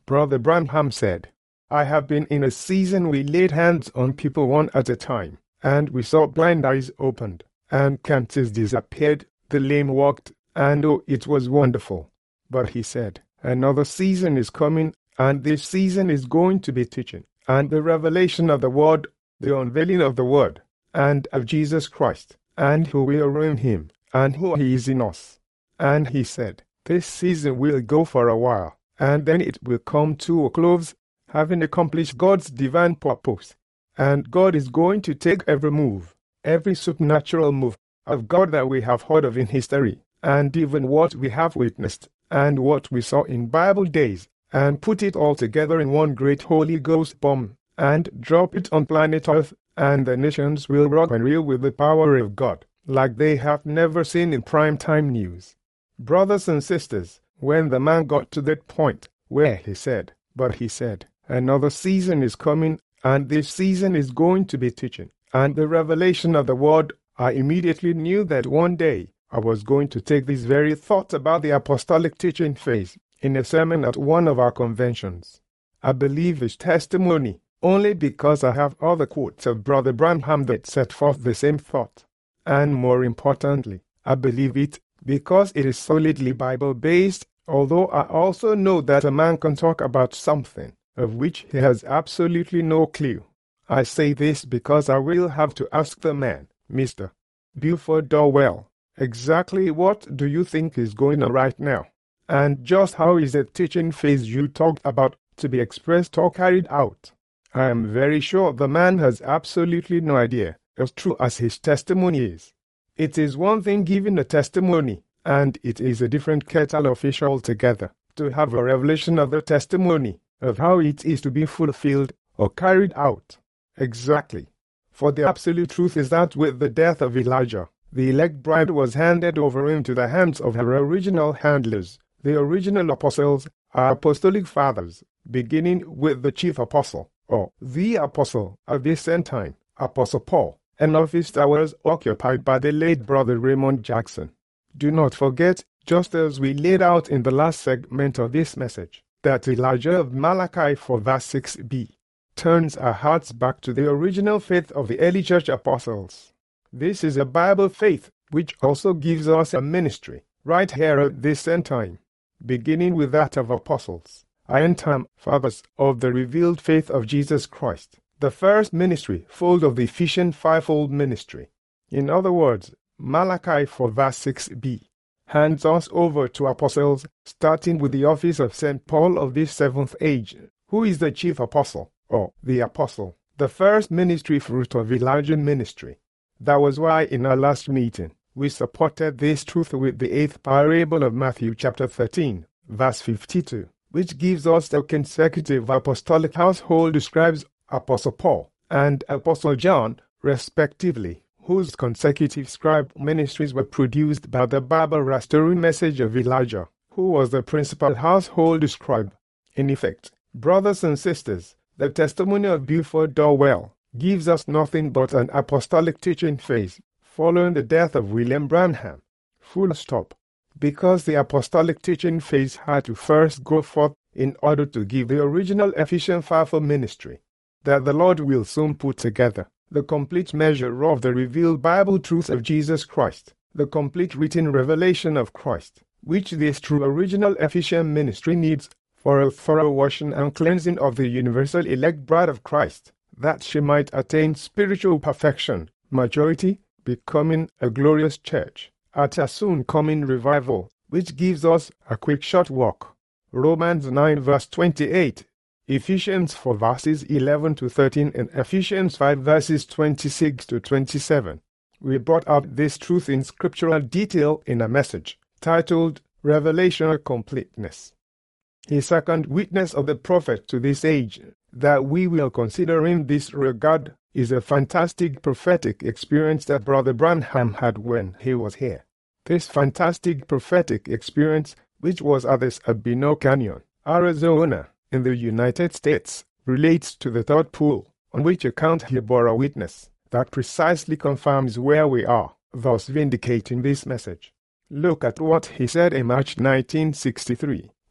Brother Branham said, I have been in a season we laid hands on people one at a time, and we saw blind eyes opened, and cancers disappeared, the lame walked, and oh, it was wonderful. But he said, another season is coming, and this season is going to be teaching, and the revelation of the Word, the unveiling of the Word, and of Jesus Christ, and who we are in Him, and who He is in us. And he said, this season will go for a while, and then it will come to a close, having accomplished God's divine purpose. And God is going to take every move, every supernatural move of God that we have heard of in history, and even what we have witnessed, and what we saw in Bible days, and put it all together in one great Holy Ghost bomb, and drop it on planet Earth, and the nations will rock and reel with the power of God, like they have never seen in prime-time news. Brothers and sisters, when the man got to that point, where he said, but he said, another season is coming, and this season is going to be teaching, and the revelation of the Word, I immediately knew that one day I was going to take this very thought about the apostolic teaching phase in a sermon at one of our conventions. I believe his testimony only because I have other quotes of Brother Branham that set forth the same thought. And more importantly, I believe it because it is solidly Bible-based, although I also know that a man can talk about something of which he has absolutely no clue. I say this because I will have to ask the man, Mister Buford Dowell, exactly what do you think is going on right now? And just how is the teaching phase you talked about to be expressed or carried out? I am very sure the man has absolutely no idea, as true as his testimony is. It is one thing giving a testimony, and it is a different kettle of fish altogether to have a revelation of the testimony, of how it is to be fulfilled or carried out. Exactly. For the absolute truth is that with the death of Elijah, the elect bride was handed over into the hands of her original handlers, the original apostles, our apostolic fathers, beginning with the chief apostle, or the apostle of this end time, Apostle Paul, and office hours occupied by the late Brother Raymond Jackson. Do not forget, just as we laid out in the last segment of this message, that Elijah of Malachi four verse six b turns our hearts back to the original faith of the early church apostles. This is a Bible faith which also gives us a ministry, right here at this end time, beginning with that of apostles, end time fathers of the revealed faith of Jesus Christ, the first ministry fold of the Ephesian fivefold ministry. In other words, Malachi four verse six b hands us over to apostles, starting with the office of Saint Paul of this seventh age, who is the chief apostle, or the apostle, the first ministry fruit of Elijah's ministry. That was why in our last meeting, we supported this truth with the eighth parable of Matthew chapter thirteen, verse fifty-two, which gives us the consecutive apostolic household describes Apostle Paul and Apostle John, respectively, whose consecutive scribe ministries were produced by the Bible restoring message of Elijah, who was the principal household scribe. In effect, brothers and sisters, the testimony of Buford Dowell gives us nothing but an apostolic teaching phase following the death of William Branham. Full stop. Because the apostolic teaching phase had to first go forth in order to give the original Ephesian fivefold ministry that the Lord will soon put together, the complete measure of the revealed Bible truth of Jesus Christ, the complete written revelation of Christ, which this true original Ephesian ministry needs for a thorough washing and cleansing of the universal elect bride of Christ, that she might attain spiritual perfection, maturity, becoming a glorious church, at a soon coming revival, which gives us a quick short walk. Romans nine verse twenty-eight, Ephesians four verses eleven to thirteen, and Ephesians five verses twenty-six to twenty-seven. We brought out this truth in scriptural detail in a message titled Revelational Completeness. A second witness of the prophet to this age that we will consider in this regard is a fantastic prophetic experience that Brother Branham had when he was here. This fantastic prophetic experience, which was at the Sabino Canyon, Arizona, in the United States, relates to the third pool, on which account he bore a witness that precisely confirms where we are, thus vindicating this message. Look at what he said in March nineteen sixty-three,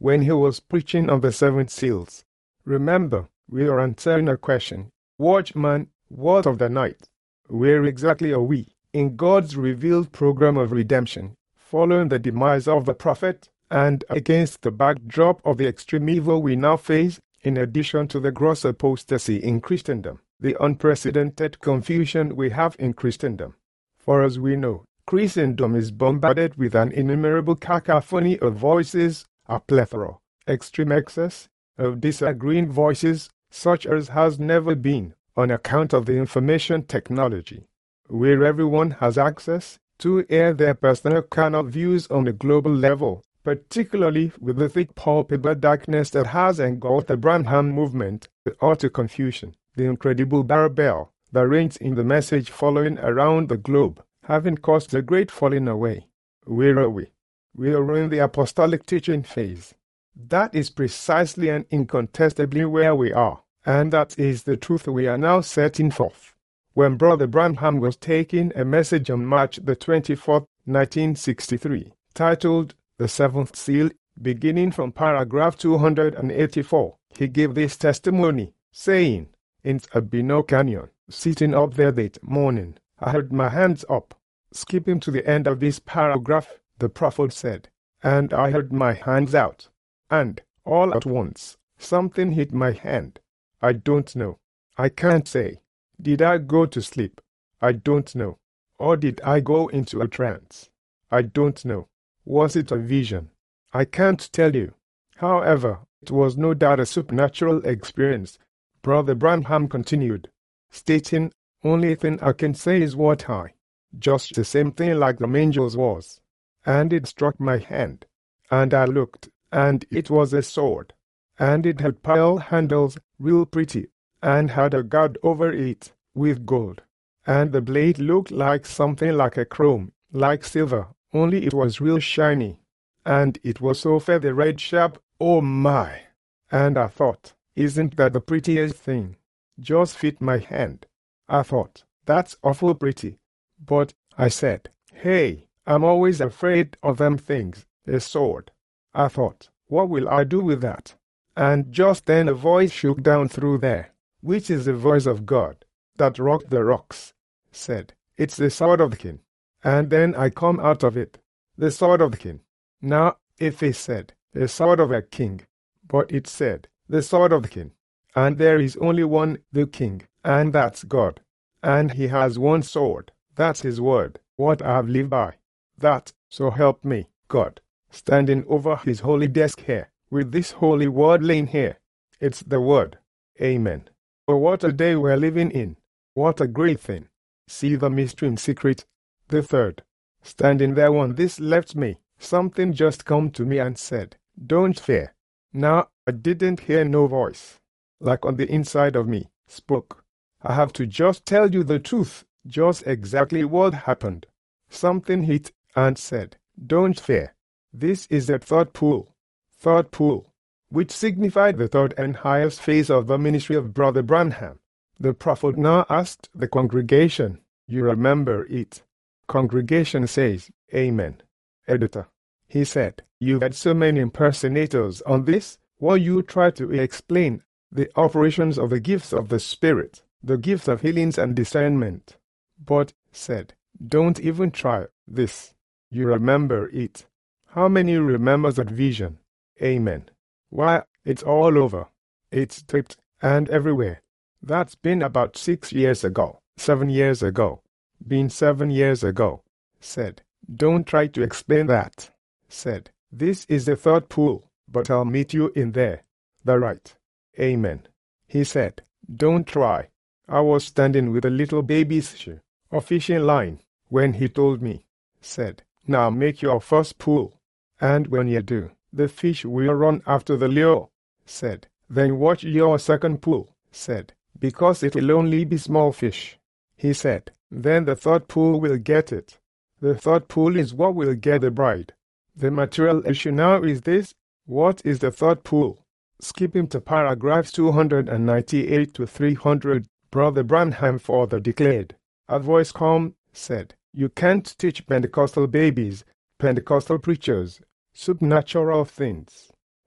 when he was preaching on the seven seals. Remember, we are answering a question. Watchman, what of the night? Where exactly are we in God's revealed program of redemption, following the demise of the prophet, and against the backdrop of the extreme evil we now face, in addition to the gross apostasy in Christendom, the unprecedented confusion we have in Christendom? For as we know, Christendom is bombarded with an innumerable cacophony of voices, a plethora, extreme excess, of disagreeing voices, such as has never been, on account of the information technology, where everyone has access to air their personal carnal views on a global level, particularly with the thick palpable darkness that has engulfed the Branham movement, the utter confusion, the incredible barbell that reigns in the message following around the globe, having caused the great falling away. Where are we? We are in the apostolic teaching phase. That is precisely and incontestably where we are, and that is the truth we are now setting forth. When Brother Branham was taking a message on March the twenty-fourth, nineteen sixty-three, titled The Seventh Seal, beginning from paragraph two hundred eighty-four, he gave this testimony, saying, "In Sabino Canyon, sitting up there that morning, I had my hands up." Skipping to the end of this paragraph, the prophet said, "And I had my hands out. And, all at once, something hit my hand. I don't know. I can't say. Did I go to sleep? I don't know. Or did I go into a trance? I don't know. Was it a vision? I can't tell you. However, it was no doubt a supernatural experience." Brother Branham continued, stating, "Only thing I can say is what I, just the same thing like the angels was. And it struck my hand. And I looked, and it was a sword. And it had pearl handles, real pretty, and had a guard over it, with gold. And the blade looked like something like a chrome, like silver, only it was real shiny. And it was so feather red sharp, oh my! And I thought, isn't that the prettiest thing? Just fit my hand. I thought, that's awful pretty. But, I said, hey, I'm always afraid of them things, a sword. I thought, what will I do with that? And just then a voice shook down through there, which is the voice of God, that rocked the rocks, said, it's the sword of the king. And then I come out of it, the sword of the king. Now, if it said, the sword of a king, but it said, the sword of the king. And there is only one, the king, and that's God. And he has one sword, that's his word, what I have lived by. That, so help me, God, standing over his holy desk here, with this holy word laying here. It's the word. Amen. Oh, what a day we're living in. What a great thing. See the mystery in secret. The third. Standing there when this left me, something just come to me and said, don't fear. Now, I didn't hear no voice, like on the inside of me, spoke. I have to just tell you the truth, just exactly what happened. Something hit and said, don't fear. This is the third pool. Third pool, which signified the third and highest phase of the ministry of Brother Branham. The prophet now asked the congregation, you remember it. Congregation says, Amen. Editor. He said, you've had so many impersonators on this, while you try to explain the operations of the gifts of the Spirit, the gifts of healings and discernment. But, said, don't even try this. You remember it. How many remembers that vision? Amen. Why, it's all over. It's taped and everywhere. That's been about six years ago, seven years ago. Been seven years ago. Said, don't try to explain that. Said, this is the third pool, but I'll meet you in there. The right. Amen. He said, don't try. I was standing with a little baby's shoe, a fishing line, when he told me. Said, now make your first pull. And when you do, the fish will run after the lure. Said, then watch your second pull. Said, because it'll only be small fish. He said, then the third pull will get it. The third pull is what will get the bride. The material issue now is this. What is the third pull? Skipping to paragraphs two hundred ninety-eight to three hundred, Brother Branham further declared. A voice calm said, you can't teach Pentecostal babies, Pentecostal preachers, supernatural things.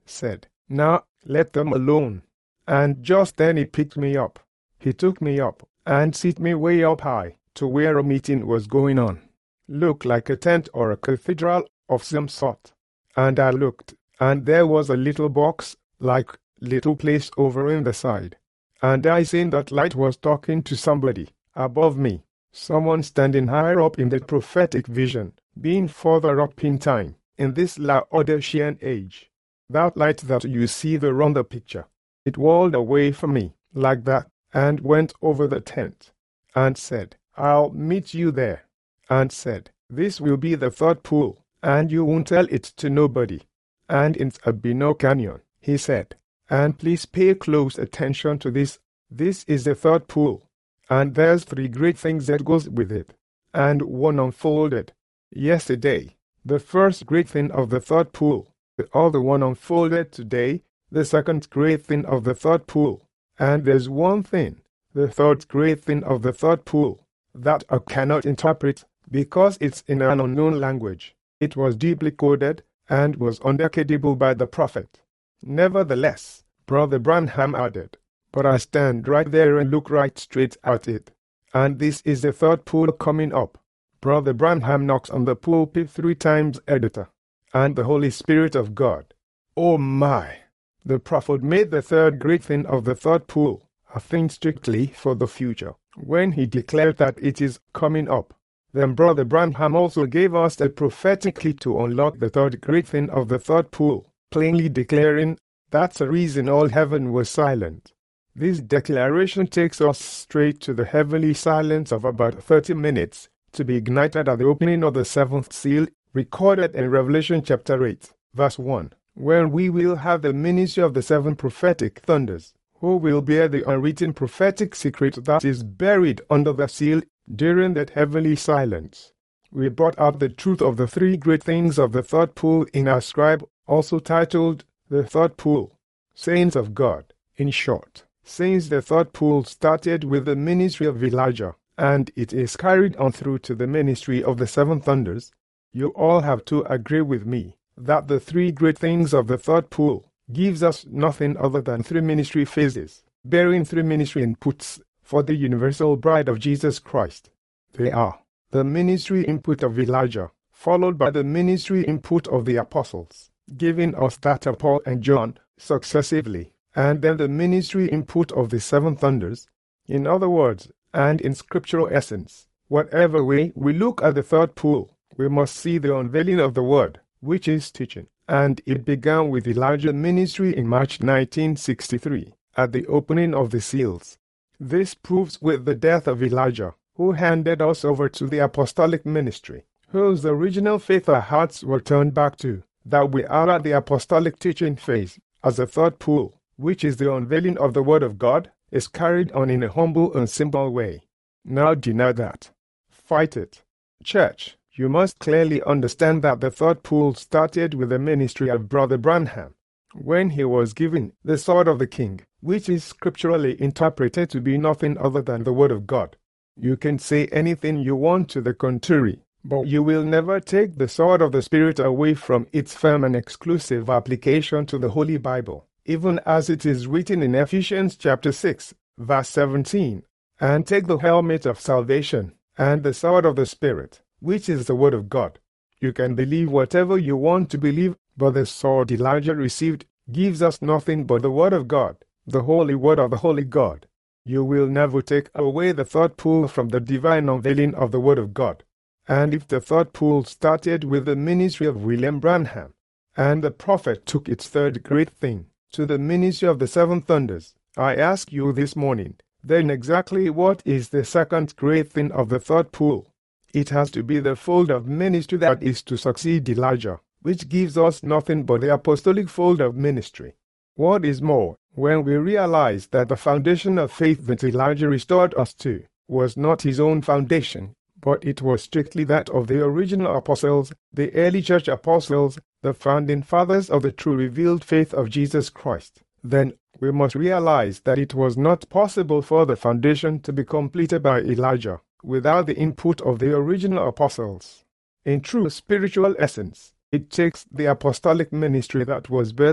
said, "Now, let them alone." And just then he picked me up. He took me up and set me way up high to where a meeting was going on. Looked like a tent or a cathedral of some sort. And I looked, and there was a little box, like little place over in the side. And I seen that light was talking to somebody above me, someone standing higher up in the prophetic vision, being further up in time, in this Laodicean age. That light that you see there on the picture, it whirled away from me, like that, and went over the tent, and said, "I'll meet you there," and said, "This will be the third pool, and you won't tell it to nobody. And it's a Bino Canyon," he said, "and please pay close attention to this. This is the third pool, and there's three great things that goes with it." And one unfolded yesterday, the first great thing of the third pool. The other one unfolded today, the second great thing of the third pool. And there's one thing, the third great thing of the third pool, that I cannot interpret because it's in an unknown language. It was deeply coded and was undecodable by the prophet. Nevertheless, Brother Branham added, "But I stand right there and look right straight at it. And this is the third pool coming up." Brother Branham knocks on the pulpit three times, editor, and the Holy Spirit of God. Oh my! The prophet made the third great thing of the third pool a thing strictly for the future, when he declared that it is coming up. Then Brother Branham also gave us the prophetic key to unlock the third great thing of the third pool, plainly declaring that's the reason all heaven was silent. This declaration takes us straight to the heavenly silence of about thirty minutes, to be ignited at the opening of the seventh seal, recorded in Revelation chapter eight, verse one. When we will have the ministry of the seven prophetic thunders, who will bear the unwritten prophetic secret that is buried under the seal during that heavenly silence. We brought out the truth of the three great things of the third pool in our scribe, also titled The Third Pool. Saints of God, in short, since the third pool started with the ministry of Elijah, and it is carried on through to the ministry of the seven thunders, you all have to agree with me that the three great things of the third pool gives us nothing other than three ministry phases, bearing three ministry inputs for the universal bride of Jesus Christ. They are the ministry input of Elijah, followed by the ministry input of the apostles, giving us that of Paul and John successively, and then the ministry input of the seven thunders. In other words, and in scriptural essence, whatever way we look at the third pool, we must see the unveiling of the word, which is teaching. And it began with Elijah's ministry in March nineteen sixty-three, at the opening of the seals. This proves with the death of Elijah, who handed us over to the apostolic ministry, whose original faith our hearts were turned back to, that we are at the apostolic teaching phase, as the third pool, which is the unveiling of the Word of God, is carried on in a humble and simple way. Now deny that. Fight it. Church, you must clearly understand that the third pool started with the ministry of Brother Branham, when he was given the sword of the king, which is scripturally interpreted to be nothing other than the Word of God. You can say anything you want to the contrary, but you will never take the sword of the Spirit away from its firm and exclusive application to the Holy Bible, even as it is written in Ephesians chapter six, verse seventeen, and take the helmet of salvation and the sword of the Spirit, which is the Word of God. You can believe whatever you want to believe, but the sword Elijah received gives us nothing but the Word of God, the holy Word of the Holy God. You will never take away the third pool from the divine unveiling of the Word of God. And if the third pool started with the ministry of William Branham, and the prophet took its third great thing to the ministry of the seven thunders, I ask you this morning, then exactly what is the second great thing of the third pool? It has to be the fold of ministry that is to succeed Elijah, which gives us nothing but the apostolic fold of ministry. What is more, when we realize that the foundation of faith that Elijah restored us to was not his own foundation, but it was strictly that of the original apostles, the early church apostles, the founding fathers of the true revealed faith of Jesus Christ, then we must realize that it was not possible for the foundation to be completed by Elijah without the input of the original apostles. In true spiritual essence, it takes the apostolic ministry that was birthed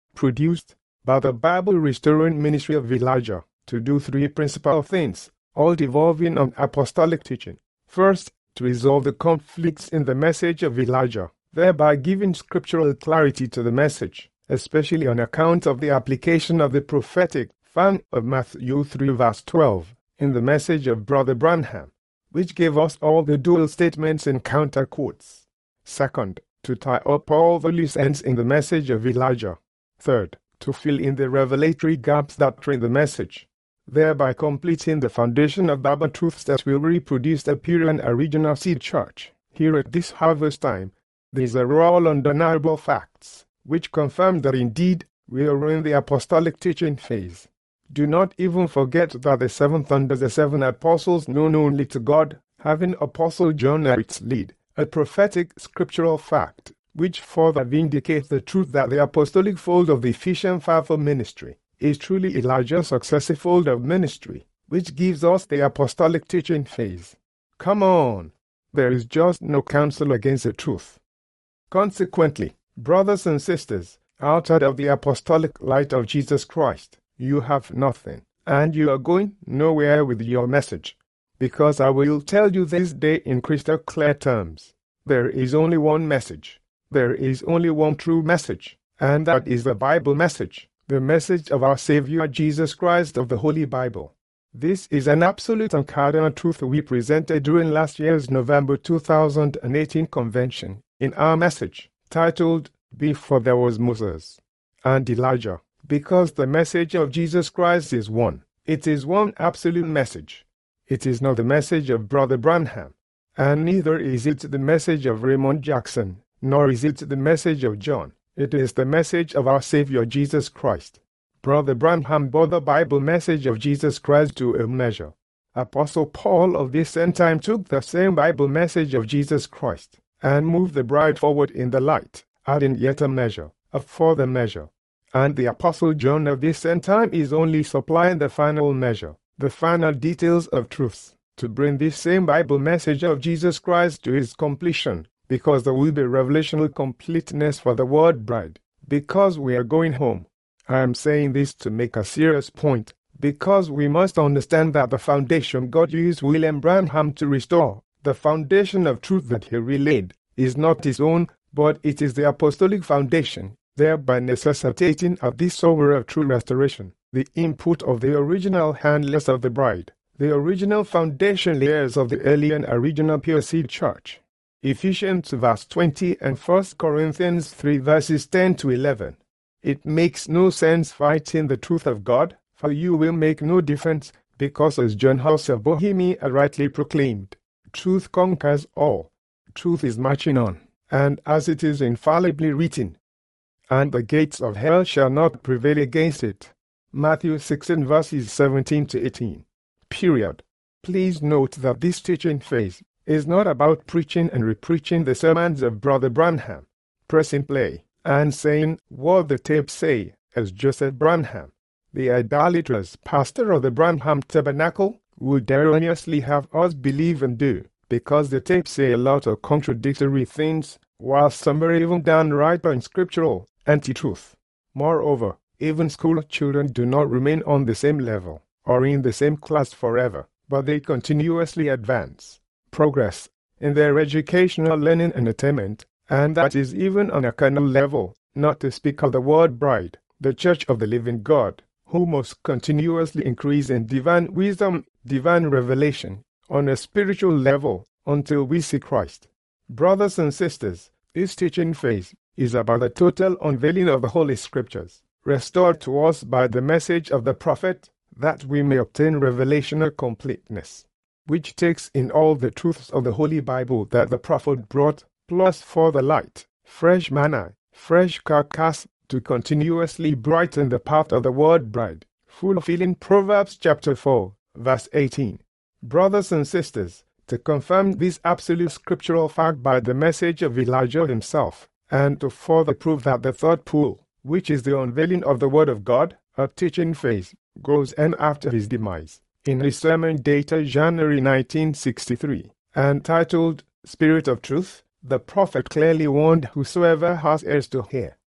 produced by the Bible-restoring ministry of Elijah to do three principal things, all devolving on apostolic teaching. First, to resolve the conflicts in the message of Elijah, thereby giving scriptural clarity to the message, especially on account of the application of the prophetic found of Matthew three verse twelve in the message of Brother Branham, which gave us all the dual statements in counter quotes. Second, to tie up all the loose ends in the message of Elijah. Third, to fill in the revelatory gaps that are in the message, thereby completing the foundation of Bible truths that will reproduce the pure and original seed church. Here at this harvest time, these are all undeniable facts, which confirm that indeed we are in the apostolic teaching phase. Do not even forget that the seventh under the seven apostles known only to God, having Apostle John at its lead, a prophetic scriptural fact, which further vindicates the truth that the apostolic fold of the Ephesian fivefold ministry is truly Elijah's successive fold of ministry, which gives us the apostolic teaching phase. Come on! There is just no counsel against the truth. Consequently, brothers and sisters, outside of the apostolic light of Jesus Christ, you have nothing, and you are going nowhere with your message, because I will tell you this day in crystal clear terms. There is only one message. There is only one true message, and that is the Bible message, the message of our Savior Jesus Christ of the Holy Bible. This is an absolute and cardinal truth we presented during last year's November two thousand eighteen convention in our message, titled, Before There Was Moses and Elijah, because the message of Jesus Christ is one. It is one absolute message. It is not the message of Brother Branham, and neither is it the message of Raymond Jackson, nor is it the message of John. It is the message of our Savior Jesus Christ. Brother Branham brought the Bible message of Jesus Christ to a measure. Apostle Paul of this end time took the same Bible message of Jesus Christ and moved the bride forward in the light, adding yet a measure, a further measure. And the Apostle John of this end time is only supplying the final measure, the final details of truths, to bring this same Bible message of Jesus Christ to its completion, because there will be revelational completeness for the word bride, because we are going home. I am saying this to make a serious point, because we must understand that the foundation God used William Branham to restore, the foundation of truth that he relayed, is not his own, but it is the apostolic foundation, thereby necessitating at this hour of true restoration, the input of the original handlers of the bride, the original foundation layers of the early and original pure seed church. Ephesians verse twenty and First Corinthians three verses ten to eleven. It makes no sense fighting the truth of God, for you will make no difference, because as John Huss of Bohemia rightly proclaimed, truth conquers all. Truth is marching on, and as it is infallibly written, and the gates of hell shall not prevail against it. Matthew sixteen verses seventeen to eighteen. Period. Please note that this teaching phase is not about preaching and repreaching the sermons of Brother Branham, pressing play, and saying what the tapes say, as Joseph Branham, the idolatrous pastor of the Branham Tabernacle, would erroneously have us believe and do, because the tapes say a lot of contradictory things, while some are even downright unscriptural, anti-truth. Moreover, even school children do not remain on the same level, or in the same class forever, but they continuously advance, progress, in their educational learning and attainment, and that is even on a carnal level, not to speak of the word bride, the church of the living God, who must continuously increase in divine wisdom, divine revelation, on a spiritual level, until we see Christ. Brothers and sisters, this teaching phase is about the total unveiling of the Holy Scriptures, restored to us by the message of the prophet, that we may obtain revelational completeness, which takes in all the truths of the Holy Bible that the prophet brought, plus for the light, fresh manna, fresh carcass, to continuously brighten the path of the word bride, fulfilling Proverbs chapter four, verse eighteen. Brothers and sisters, to confirm this absolute scriptural fact by the message of Elijah himself, and to further prove that the third pool, which is the unveiling of the Word of God, a teaching phase, goes on after his demise. In his sermon dated January nineteen sixty-three, and titled Spirit of Truth, the prophet clearly warned whosoever has ears to hear,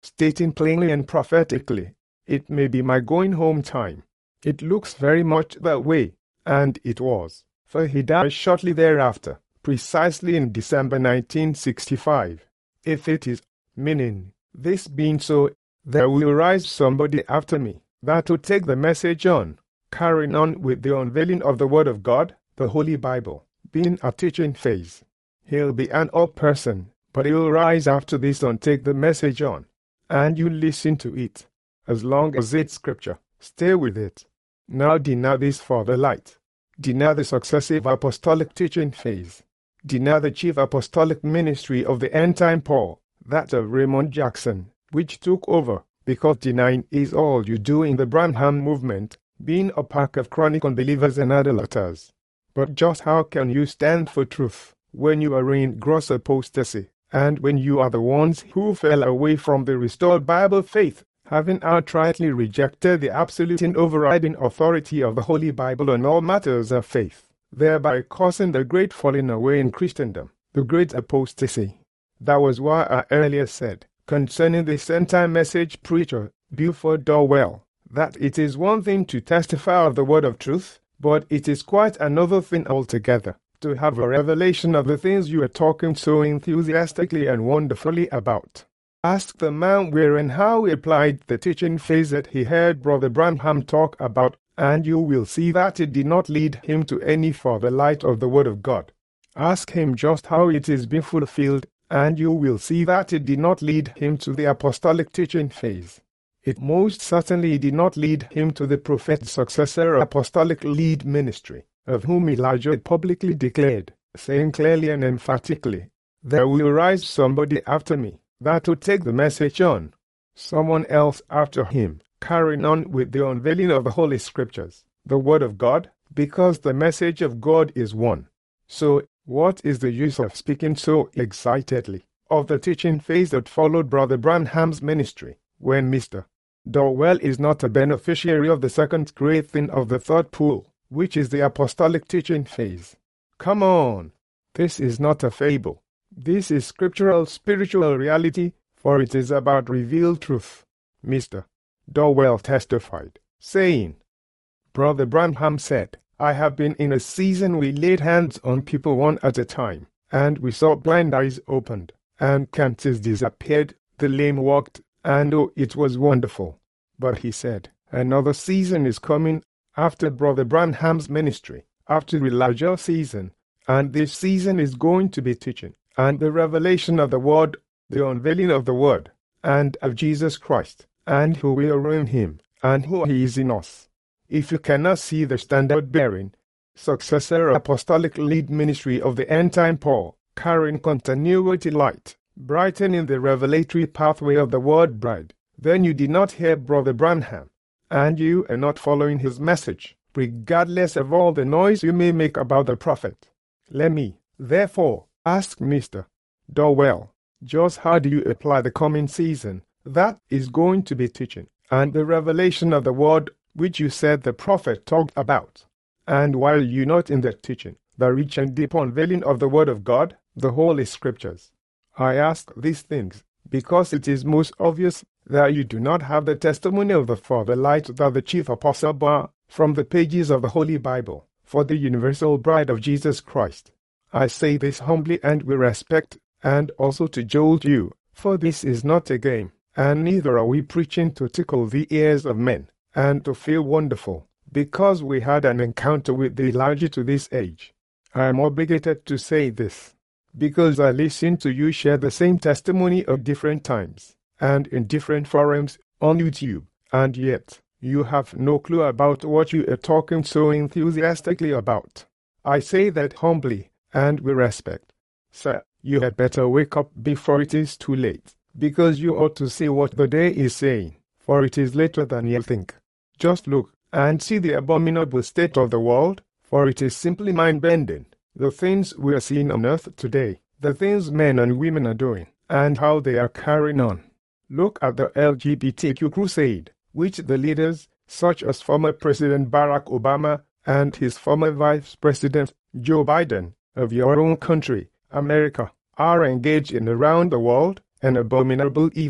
stating plainly and prophetically, "It may be my going home time." It looks very much that way, and it was, for he died shortly thereafter, precisely in December nineteen sixty-five. If it is, meaning, this being so, there will rise somebody after me, that will take the message on, carrying on with the unveiling of the Word of God, the Holy Bible, being a teaching phase. He'll be an old person, but he'll rise after this and take the message on, and you listen to it. As long as it's scripture, stay with it. Now deny this for the light. Deny the successive apostolic teaching phase. Deny the chief apostolic ministry of the end-time Paul, that of Raymond Jackson, which took over, because denying is all you do in the Branham movement, being a pack of chronic unbelievers and idolaters. But just how can you stand for truth when you are in gross apostasy, and when you are the ones who fell away from the restored Bible faith, having outrightly rejected the absolute and overriding authority of the Holy Bible on all matters of faith, thereby causing the great falling away in Christendom, the great apostasy? That was why I earlier said, concerning this end-time message preacher, Buford Dowell, that it is one thing to testify of the word of truth, but it is quite another thing altogether to have a revelation of the things you are talking so enthusiastically and wonderfully about. Ask the man where and how he applied the teaching phase that he heard Brother Branham talk about, and you will see that it did not lead him to any further light of the Word of God. Ask him just how it is being fulfilled, and you will see that it did not lead him to the apostolic teaching phase. It most certainly did not lead him to the prophet's successor apostolic lead ministry, of whom Elijah had publicly declared, saying clearly and emphatically, "There will rise somebody after me, that will take the message on." Someone else after him, carrying on with the unveiling of the Holy Scriptures, the Word of God, because the message of God is one. So, what is the use of speaking so excitedly of the teaching phase that followed Brother Branham's ministry, when Mister Dowell is not a beneficiary of the second great thing of the third pool, which is the apostolic teaching phase? Come on! This is not a fable. This is scriptural spiritual reality, for it is about revealed truth. Mister Dowell testified, saying, "Brother Branham said, I have been in a season we laid hands on people one at a time, and we saw blind eyes opened, and cancers disappeared, the lame walked, and oh, it was wonderful. But he said, another season is coming after Brother Branham's ministry, after Elijah's season, and this season is going to be teaching, and the revelation of the Word, the unveiling of the Word, and of Jesus Christ, and who we are in Him, and who He is in us. If you cannot see the standard-bearing, successor apostolic lead ministry of the end-time Paul, carrying continuity light, brightening the revelatory pathway of the Word bride, then you did not hear Brother Branham, and you are not following his message, regardless of all the noise you may make about the prophet. Let me, therefore, ask Mister Dowell, just how do you apply the coming season that is going to be teaching, and the revelation of the Word which you said the prophet talked about? And while you're not in the teaching, the rich and deep unveiling of the Word of God, the Holy Scriptures? I ask these things because it is most obvious that you do not have the testimony of the Father light that the chief apostle bore from the pages of the Holy Bible for the universal bride of Jesus Christ. I say this humbly and with respect, and also to jolt you, for this is not a game, and neither are we preaching to tickle the ears of men, and to feel wonderful, because we had an encounter with Elijah to this age. I am obligated to say this, because I listen to you share the same testimony at different times, and in different forums on YouTube, and yet you have no clue about what you are talking so enthusiastically about. I say that humbly, and with respect. Sir, you had better wake up before it is too late, because you ought to see what the day is saying, for it is later than you think. Just look, and see the abominable state of the world, for it is simply mind-bending, the things we are seeing on earth today, the things men and women are doing, and how they are carrying on. Look at the L G B T Q crusade, which the leaders, such as former President Barack Obama and his former Vice President Joe Biden of your own country, America, are engaged in around the world, an abominable evil,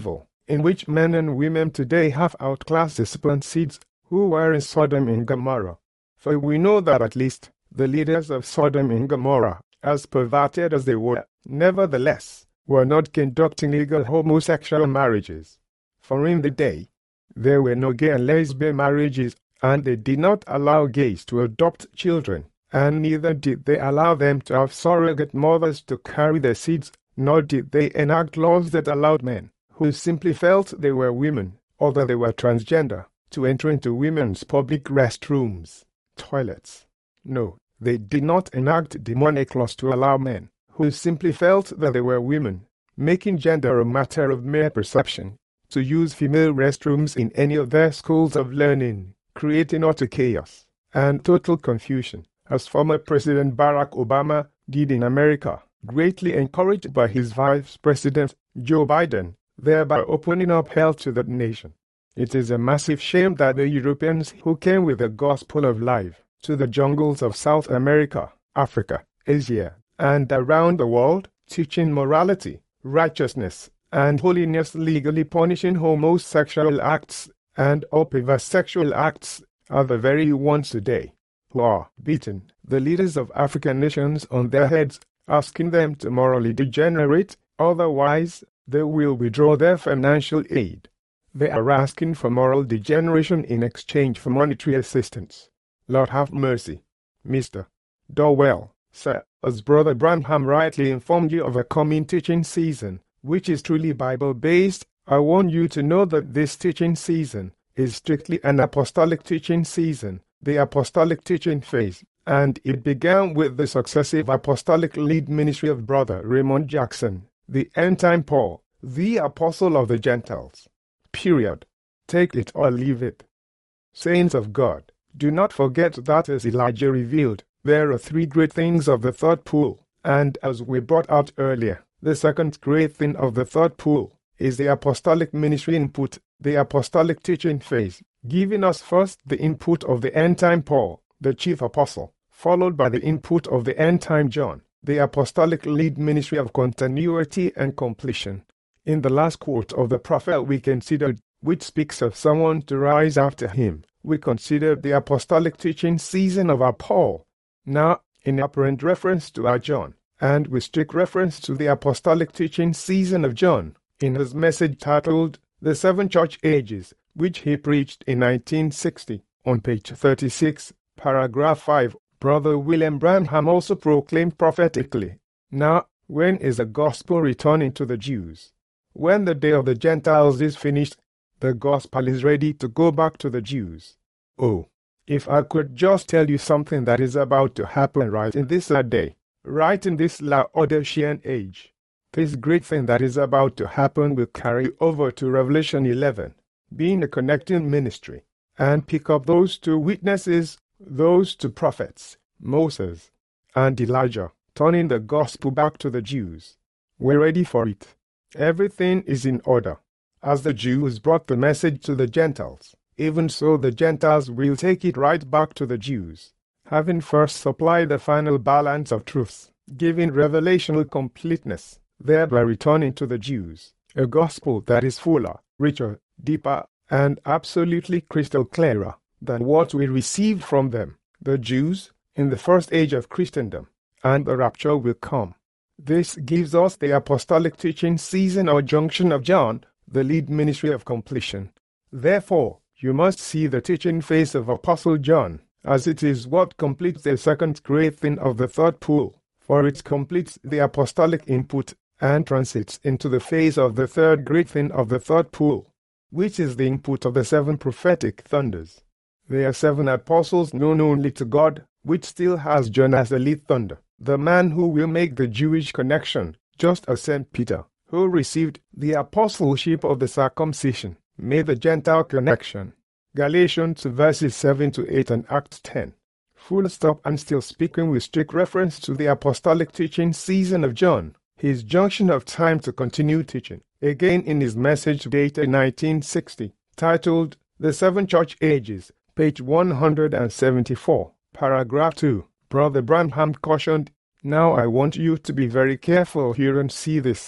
in which men and women today have outclassed the serpent seeds who were in Sodom and Gomorrah. For we know that at least the leaders of Sodom and Gomorrah, as perverted as they were, nevertheless, were not conducting legal homosexual marriages. For in the day, there were no gay and lesbian marriages, and they did not allow gays to adopt children, and neither did they allow them to have surrogate mothers to carry their seeds, nor did they enact laws that allowed men, who simply felt they were women, or that they were transgender, to enter into women's public restrooms, toilets. No, they did not enact demonic laws to allow men, who simply felt that they were women, making gender a matter of mere perception, to use female restrooms in any of their schools of learning, creating utter chaos and total confusion, as former President Barack Obama did in America, greatly encouraged by his Vice President Joe Biden, thereby opening up hell to that nation. It is a massive shame that the Europeans who came with the gospel of life to the jungles of South America, Africa, Asia, and around the world, teaching morality, righteousness, and holiness, legally punishing homosexual acts and all perverse sexual acts, are the very ones today who are beating the leaders of African nations on their heads, asking them to morally degenerate, otherwise they will withdraw their financial aid. They are asking for moral degeneration in exchange for monetary assistance. Lord have mercy. Mister Dorwell, sir, as Brother Branham rightly informed you of a coming teaching season, which is truly Bible-based, I want you to know that this teaching season is strictly an apostolic teaching season, the apostolic teaching phase, and it began with the successive apostolic lead ministry of Brother Raymond Jackson, the end-time Paul, the apostle of the Gentiles. Period. Take it or leave it. Saints of God, do not forget that as Elijah revealed, there are three great things of the third pool, and as we brought out earlier, the second great thing of the third pool is the apostolic ministry input, the apostolic teaching phase, giving us first the input of the end-time Paul, the chief apostle, followed by the input of the end-time John, the apostolic lead ministry of continuity and completion. In the last quote of the prophet we considered, which speaks of someone to rise after him, we considered the apostolic teaching season of our Paul. Now, in apparent reference to our John, and with strict reference to the apostolic teaching season of John, in his message titled The Seven Church Ages, which he preached in nineteen sixty, on page thirty-six, paragraph five, Brother William Branham also proclaimed prophetically, "Now, when is the gospel returning to the Jews? When the day of the Gentiles is finished, the gospel is ready to go back to the Jews." Oh, if I could just tell you something that is about to happen right in this day, right in this Laodicean age. This great thing that is about to happen will carry over to Revelation eleven, being a connecting ministry, and pick up those two witnesses, those two prophets, Moses and Elijah, turning the gospel back to the Jews. We're ready for it. Everything is in order. As the Jews brought the message to the Gentiles, even so the Gentiles will take it right back to the Jews, having first supplied the final balance of truths, giving revelational completeness, thereby returning to the Jews a gospel that is fuller, richer, deeper, and absolutely crystal clearer than what we received from them, the Jews, in the first age of Christendom, and the rapture will come. This gives us the apostolic teaching season or junction of John, the lead ministry of completion. Therefore, you must see the teaching phase of Apostle John, as it is what completes the second great thing of the third pool, for it completes the apostolic input and transits into the phase of the third great thing of the third pool, which is the input of the seven prophetic thunders. There are seven apostles known only to God, which still has John as the lead thunder, the man who will make the Jewish connection, just as Saint Peter, who received the apostleship of the circumcision, made the Gentile connection. Galatians verses seven to eight and Acts ten. Full stop, and still speaking with strict reference to the apostolic teaching season of John, his junction of time to continue teaching. Again in his message dated nineteen sixty, titled The Seven Church Ages, page one hundred seventy-four, paragraph two, Brother Branham cautioned, "Now I want you to be very careful here and see this.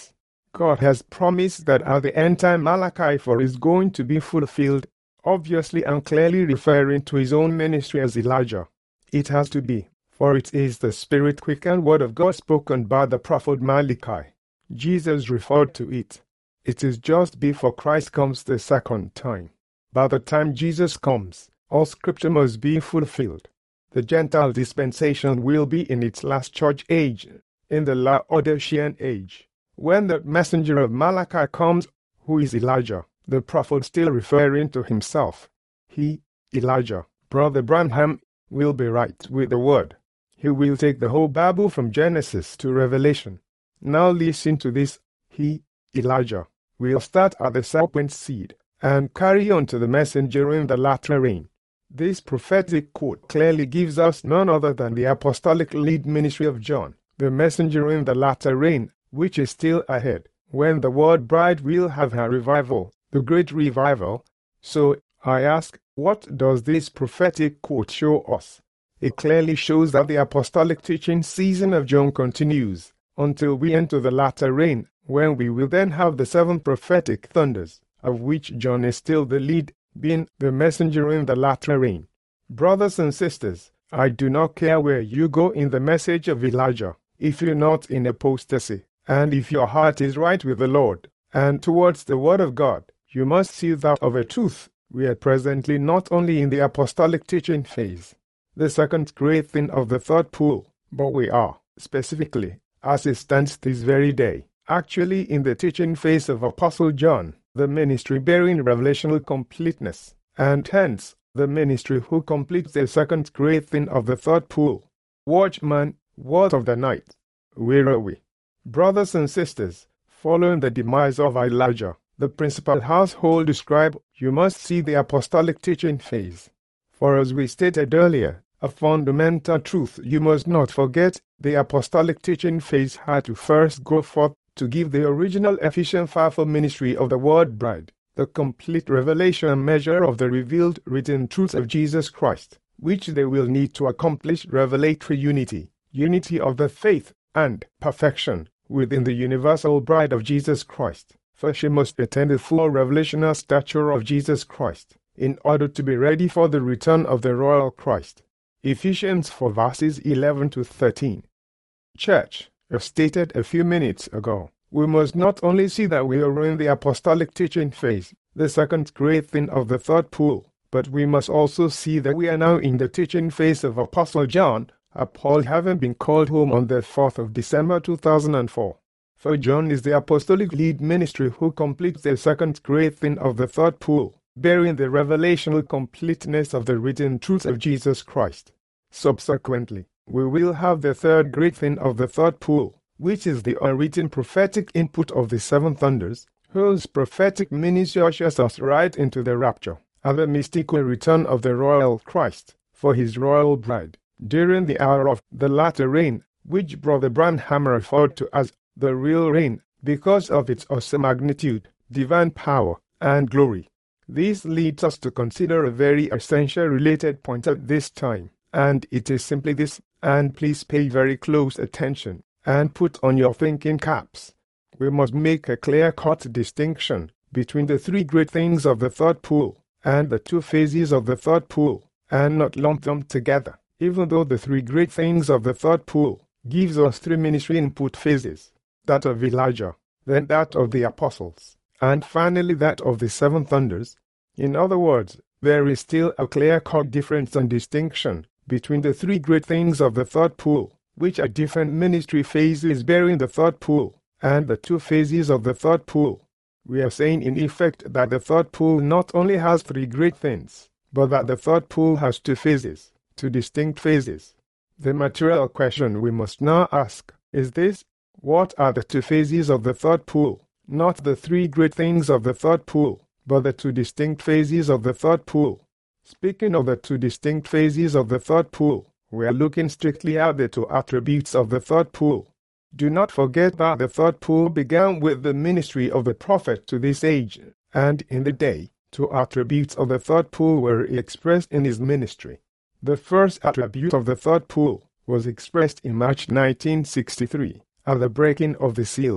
God has promised that at the end time Malachi four is going to be fulfilled, obviously and clearly referring to his own ministry as Elijah. It has to be, for it is the spirit-quickened word of God spoken by the prophet Malachi. Jesus referred to it. It is just before Christ comes the second time. By the time Jesus comes, all scripture must be fulfilled. The Gentile dispensation will be in its last church age, in the Laodicean age. When the messenger of Malachi comes, who is Elijah, the prophet still referring to himself. He, Elijah, Brother Branham, will be right with the word. He will take the whole Bible from Genesis to Revelation. Now listen to this. He, Elijah, will start at the serpent seed and carry on to the messenger in the latter rain. This prophetic quote clearly gives us none other than the apostolic lead ministry of John, the messenger in the latter rain, which is still ahead, when the word bride will have her revival, the great revival. So, I ask, what does this prophetic quote show us? It clearly shows that the apostolic teaching season of John continues, until we enter the latter rain, when we will then have the seven prophetic thunders, of which John is still the lead, being the messenger in the latter rain. Brothers and sisters, I do not care where you go in the message of Elijah, if you're not in apostasy. And if your heart is right with the Lord, and towards the word of God, you must see that of a truth. We are presently not only in the apostolic teaching phase, the second great thing of the third pool, but we are, specifically, as it stands this very day, actually in the teaching phase of Apostle John, the ministry bearing revelational completeness, and hence, the ministry who completes the second great thing of the third pool. Watchman, word of the night. Where are we? Brothers and sisters, following the demise of Elijah, the principal household scribe, you must see the apostolic teaching phase. For as we stated earlier, a fundamental truth you must not forget, the apostolic teaching phase had to first go forth to give the original efficient fivefold ministry of the word bride, the complete revelation and measure of the revealed written truths of Jesus Christ, which they will need to accomplish revelatory unity, unity of the faith, and perfection within the universal bride of Jesus Christ. For she must attain the full revelational stature of Jesus Christ, in order to be ready for the return of the royal Christ. Ephesians four verses eleven to thirteen. Church, as stated a few minutes ago, we must not only see that we are in the apostolic teaching phase, the second great thing of the third pool, but we must also see that we are now in the teaching phase of Apostle John, a Paul having been called home on the fourth of December two thousand four. For John is the apostolic lead ministry who completes the second great thing of the third pool, bearing the revelational completeness of the written truths of Jesus Christ. Subsequently, we will have the third great thing of the third pool, which is the unwritten prophetic input of the seven thunders, whose prophetic ministry ushers us right into the rapture, and the mystical return of the royal Christ, for his royal bride, during the hour of the latter rain, which Brother Branham referred to as the real rain, because of its awesome magnitude, divine power, and glory. This leads us to consider a very essential related point at this time, and it is simply this, and please pay very close attention, and put on your thinking caps. We must make a clear-cut distinction between the three great things of the third pool, and the two phases of the third pool, and not lump them together, even though the three great things of the third pool gives us three ministry input phases, that of Elijah, then that of the apostles, and finally that of the seven thunders. In other words, there is still a clear-cut difference and distinction between the three great things of the third pool, which are different ministry phases bearing the third pool, and the two phases of the third pool. We are saying in effect that the third pool not only has three great things, but that the third pool has two phases, two distinct phases. The material question we must now ask is this: what are the two phases of the third pool? Not the three great things of the third pool, but the two distinct phases of the third pool. Speaking of the two distinct phases of the third pool, we are looking strictly at the two attributes of the third pool. Do not forget that the third pool began with the ministry of the prophet to this age, and in the day, two attributes of the third pool were expressed in his ministry. The first attribute of the third pool was expressed in March nineteen sixty-three, at the breaking of the seals,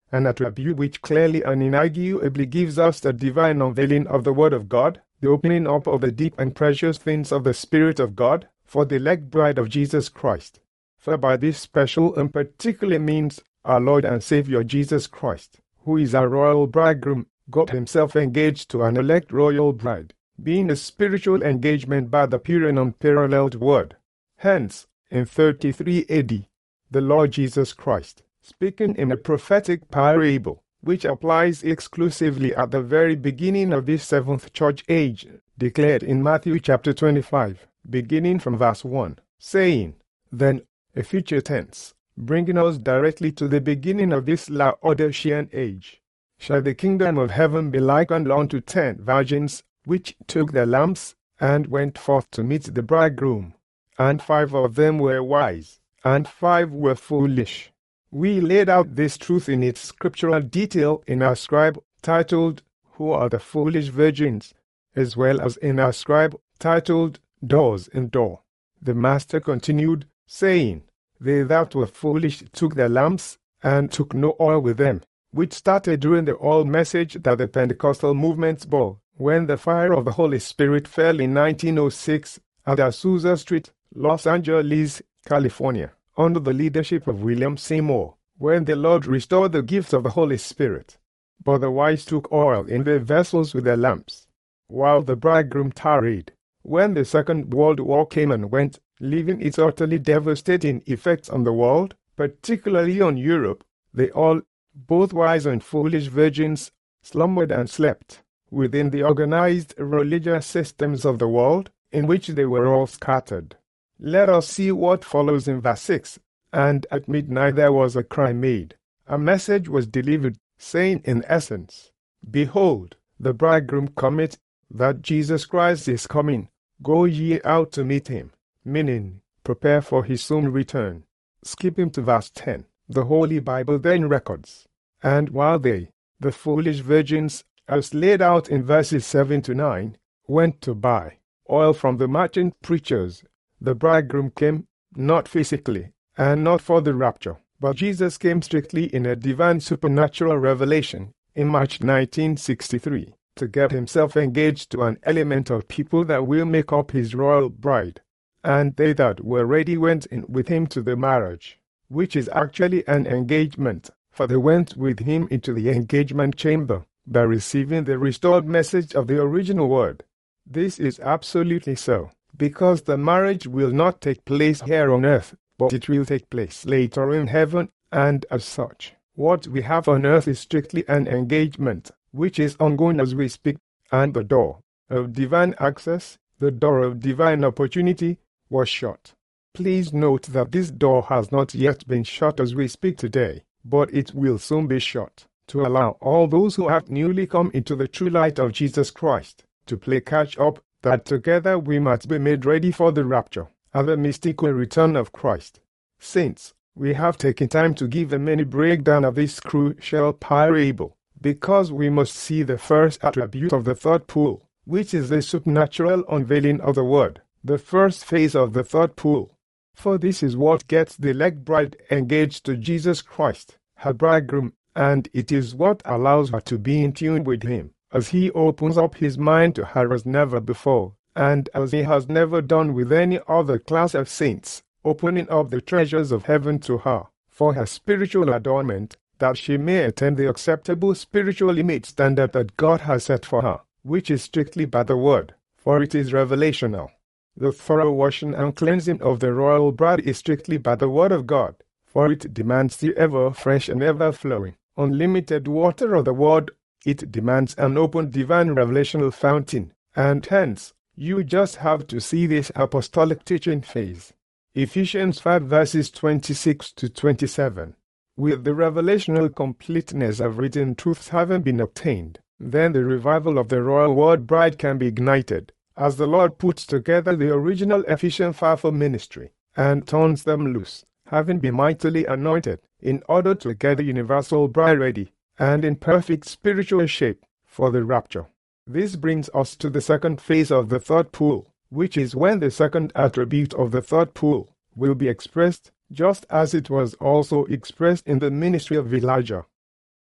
an attribute which clearly and inarguably gives us the divine unveiling of the Word of God, the opening up of the deep and precious things of the Spirit of God, for the elect bride of Jesus Christ. For by this special and particular means, our Lord and Savior Jesus Christ, who is our royal bridegroom, got himself engaged to an elect royal bride, being a spiritual engagement by the pure and unparalleled Word. Hence, in thirty-three A D, the Lord Jesus Christ, speaking in a prophetic parable, which applies exclusively at the very beginning of this seventh church age, declared in Matthew chapter twenty-five, beginning from verse one, saying, Then, a future tense, bringing us directly to the beginning of this Laodicean age, shall the kingdom of heaven be likened unto ten virgins, which took their lamps, and went forth to meet the bridegroom. And five of them were wise, and five were foolish. We laid out this truth in its scriptural detail in our scribe titled, Who are the Foolish Virgins?, as well as in our scribe titled, Doors and Door. The Master continued, saying, They that were foolish took their lamps, and took no oil with them, which started during the oil message that the Pentecostal movement bore, when the fire of the Holy Spirit fell in nineteen oh six at Azusa Street, Los Angeles, California, under the leadership of William Seymour, when the Lord restored the gifts of the Holy Spirit. But the wise took oil in their vessels with their lamps, while the bridegroom tarried. When the Second World War came and went, leaving its utterly devastating effects on the world, particularly on Europe, they all, both wise and foolish virgins, slumbered and slept within the organized religious systems of the world, in which they were all scattered. Let us see what follows in verse six. And at midnight there was a cry made. A message was delivered, saying in essence, Behold, the bridegroom cometh, that Jesus Christ is coming. Go ye out to meet him. Meaning, prepare for his soon return. Skipping to verse ten. The Holy Bible then records, And while they, the foolish virgins, as laid out in verses seven to nine, went to buy oil from the merchant preachers, the bridegroom came, not physically, and not for the rapture, but Jesus came strictly in a divine supernatural revelation, in March nineteen sixty-three, to get himself engaged to an element of people that will make up his royal bride. And they that were ready went in with him to the marriage, which is actually an engagement, for they went with him into the engagement chamber, by receiving the restored message of the original word. This is absolutely so, because the marriage will not take place here on earth, but it will take place later in heaven, and as such, what we have on earth is strictly an engagement, which is ongoing as we speak, and the door of divine access, the door of divine opportunity, was shut. Please note that this door has not yet been shut as we speak today, but it will soon be shut, to allow all those who have newly come into the true light of Jesus Christ to play catch-up, that together we might be made ready for the rapture, and the mystical return of Christ. Saints, we have taken time to give a mini breakdown of this crucial parable, because we must see the first attribute of the third pool, which is the supernatural unveiling of the Word, the first phase of the third pool. For this is what gets the elect bride engaged to Jesus Christ, her bridegroom, and it is what allows her to be in tune with him, as he opens up his mind to her as never before, and as he has never done with any other class of saints, opening up the treasures of heaven to her, for her spiritual adornment, that she may attain the acceptable spiritual image standard that God has set for her, which is strictly by the Word, for it is revelational. The thorough washing and cleansing of the royal bride is strictly by the Word of God, for it demands the ever-fresh and ever-flowing, unlimited water of the Word. It demands an open divine revelational fountain, and hence, you just have to see this apostolic teaching phase. Ephesians five verses twenty-six to twenty-seven. With the revelational completeness of written truths having been obtained, then the revival of the royal word bride can be ignited, as the Lord puts together the original Ephesian fivefold ministry, and turns them loose, having been mightily anointed, in order to get the universal bride ready, and in perfect spiritual shape, for the rapture. This brings us to the second phase of the third pool, which is when the second attribute of the third pool will be expressed, just as it was also expressed in the ministry of Elijah.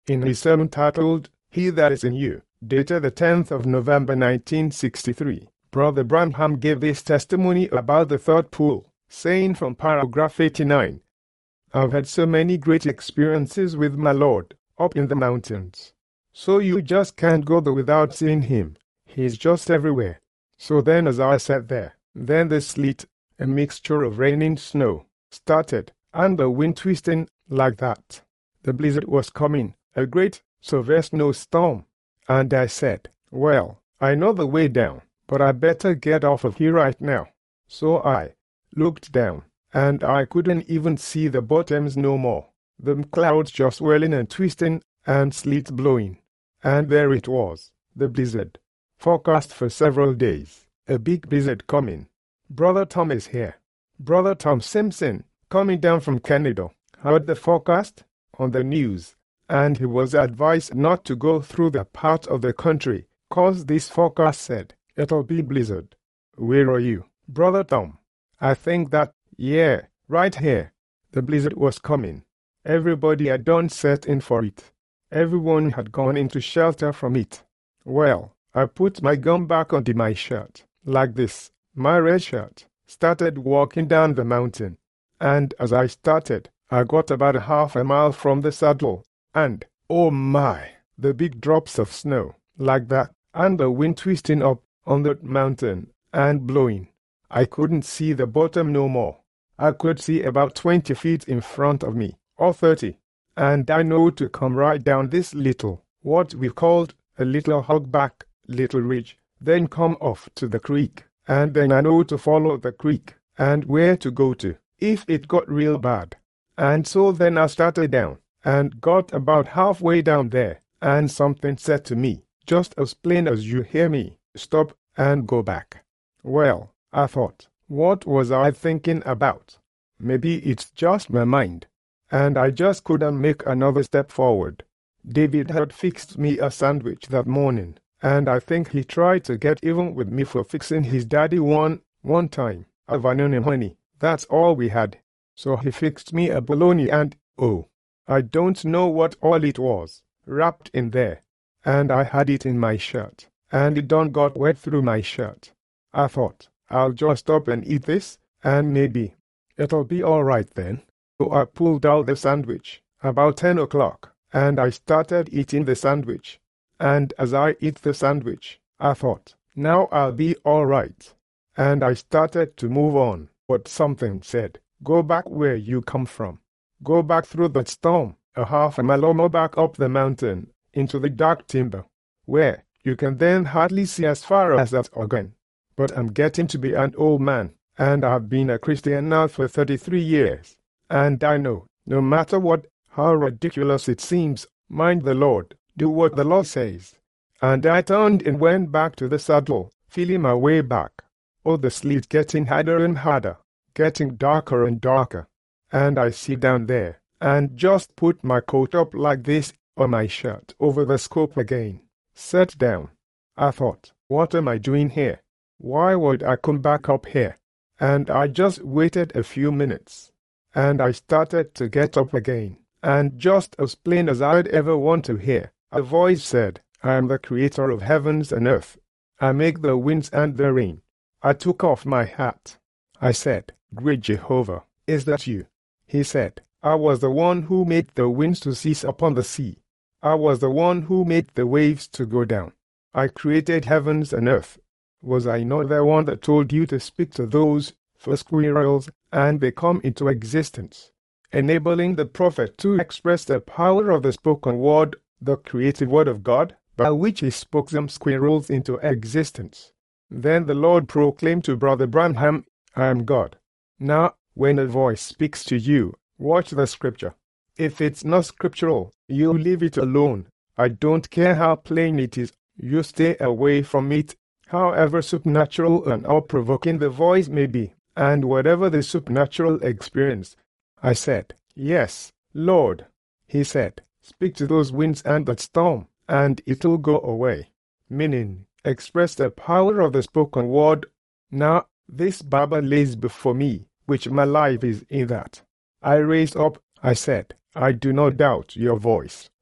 in his sermon titled, He That Is in You, dated the tenth of November nineteen sixty-three, Brother Branham gave this testimony about the third pool, saying from paragraph eighty-nine, I've had so many great experiences with my Lord, up in the mountains. So you just can't go there without seeing him. He's just everywhere. So then as I sat there, then the sleet, a mixture of rain and snow, started, and the wind twisting, like that. The blizzard was coming, a great, severe snowstorm. And I said, well, I know the way down, but I better get off of here right now. So I looked down, and I couldn't even see the bottoms no more. The clouds just whirling and twisting, and sleet blowing. And there it was, the blizzard. Forecast for several days, a big blizzard coming. Brother Tom is here. Brother Tom Simpson, coming down from Canada, heard the forecast on the news, and he was advised not to go through that part of the country, cause this forecast said, it'll be blizzard. Where are you, Brother Tom? I think that, yeah, right here. The blizzard was coming. Everybody had done set in for it. Everyone had gone into shelter from it. Well, I put my gun back under my shirt, like this, my red shirt, started walking down the mountain. And as I started, I got about a half a mile from the saddle, and, oh my, the big drops of snow, like that, and the wind twisting up on the mountain, and blowing. I couldn't see the bottom no more. I could see about twenty feet in front of me, or thirty, and I know to come right down this little, what we called a little hogback, little ridge, then come off to the creek, and then I know to follow the creek, and where to go to, if it got real bad. And so then I started down, and got about halfway down there, and something said to me, just as plain as you hear me, stop and go back. Well, I thought, what was I thinking about? Maybe it's just my mind. And I just couldn't make another step forward. David had fixed me a sandwich that morning, and I think he tried to get even with me for fixing his daddy one, one time, a vanilla honey. That's all we had. So he fixed me a bologna and, oh, I don't know what all it was, wrapped in there. And I had it in my shirt, and it done got wet through my shirt. I thought, I'll just stop and eat this, and maybe it'll be all right then. So I pulled out the sandwich, about ten o'clock, and I started eating the sandwich. And as I ate the sandwich, I thought, now I'll be all right. And I started to move on, but something said, go back where you come from. Go back through that storm, a half a mile or more back up the mountain, into the dark timber, where you can then hardly see as far as that organ. But I'm getting to be an old man, and I've been a Christian now for thirty-three years. And I know, no matter what, how ridiculous it seems, mind the Lord, do what the Lord says. And I turned and went back to the saddle, feeling my way back. Oh, the sleet getting harder and harder, getting darker and darker. And I sit down there, and just put my coat up like this, on my shirt, over the scope again. Sat down. I thought, what am I doing here? Why would I come back up here? And I just waited a few minutes. And I started to get up again, and just as plain as I'd ever want to hear, a voice said, I am the creator of heavens and earth. I make the winds and the rain. I took off my hat. I said, Great Jehovah, is that you? He said, I was the one who made the winds to cease upon the sea. I was the one who made the waves to go down. I created heavens and earth. Was I not the one that told you to speak to those for squirrels, and they come into existence, enabling the prophet to express the power of the spoken word, the creative word of God, by which he spoke them squirrels into existence. Then the Lord proclaimed to Brother Branham, I am God. Now, when a voice speaks to you, watch the scripture. If it's not scriptural, you leave it alone. I don't care how plain it is, you stay away from it, however supernatural and awe-provoking the voice may be, and whatever the supernatural experience. I said, Yes, Lord. He said, Speak to those winds and that storm, and it'll go away. Meaning, express the power of the spoken word. Now, this Bible lays before me, which my life is in that. I raised up, I said, I do not doubt your voice,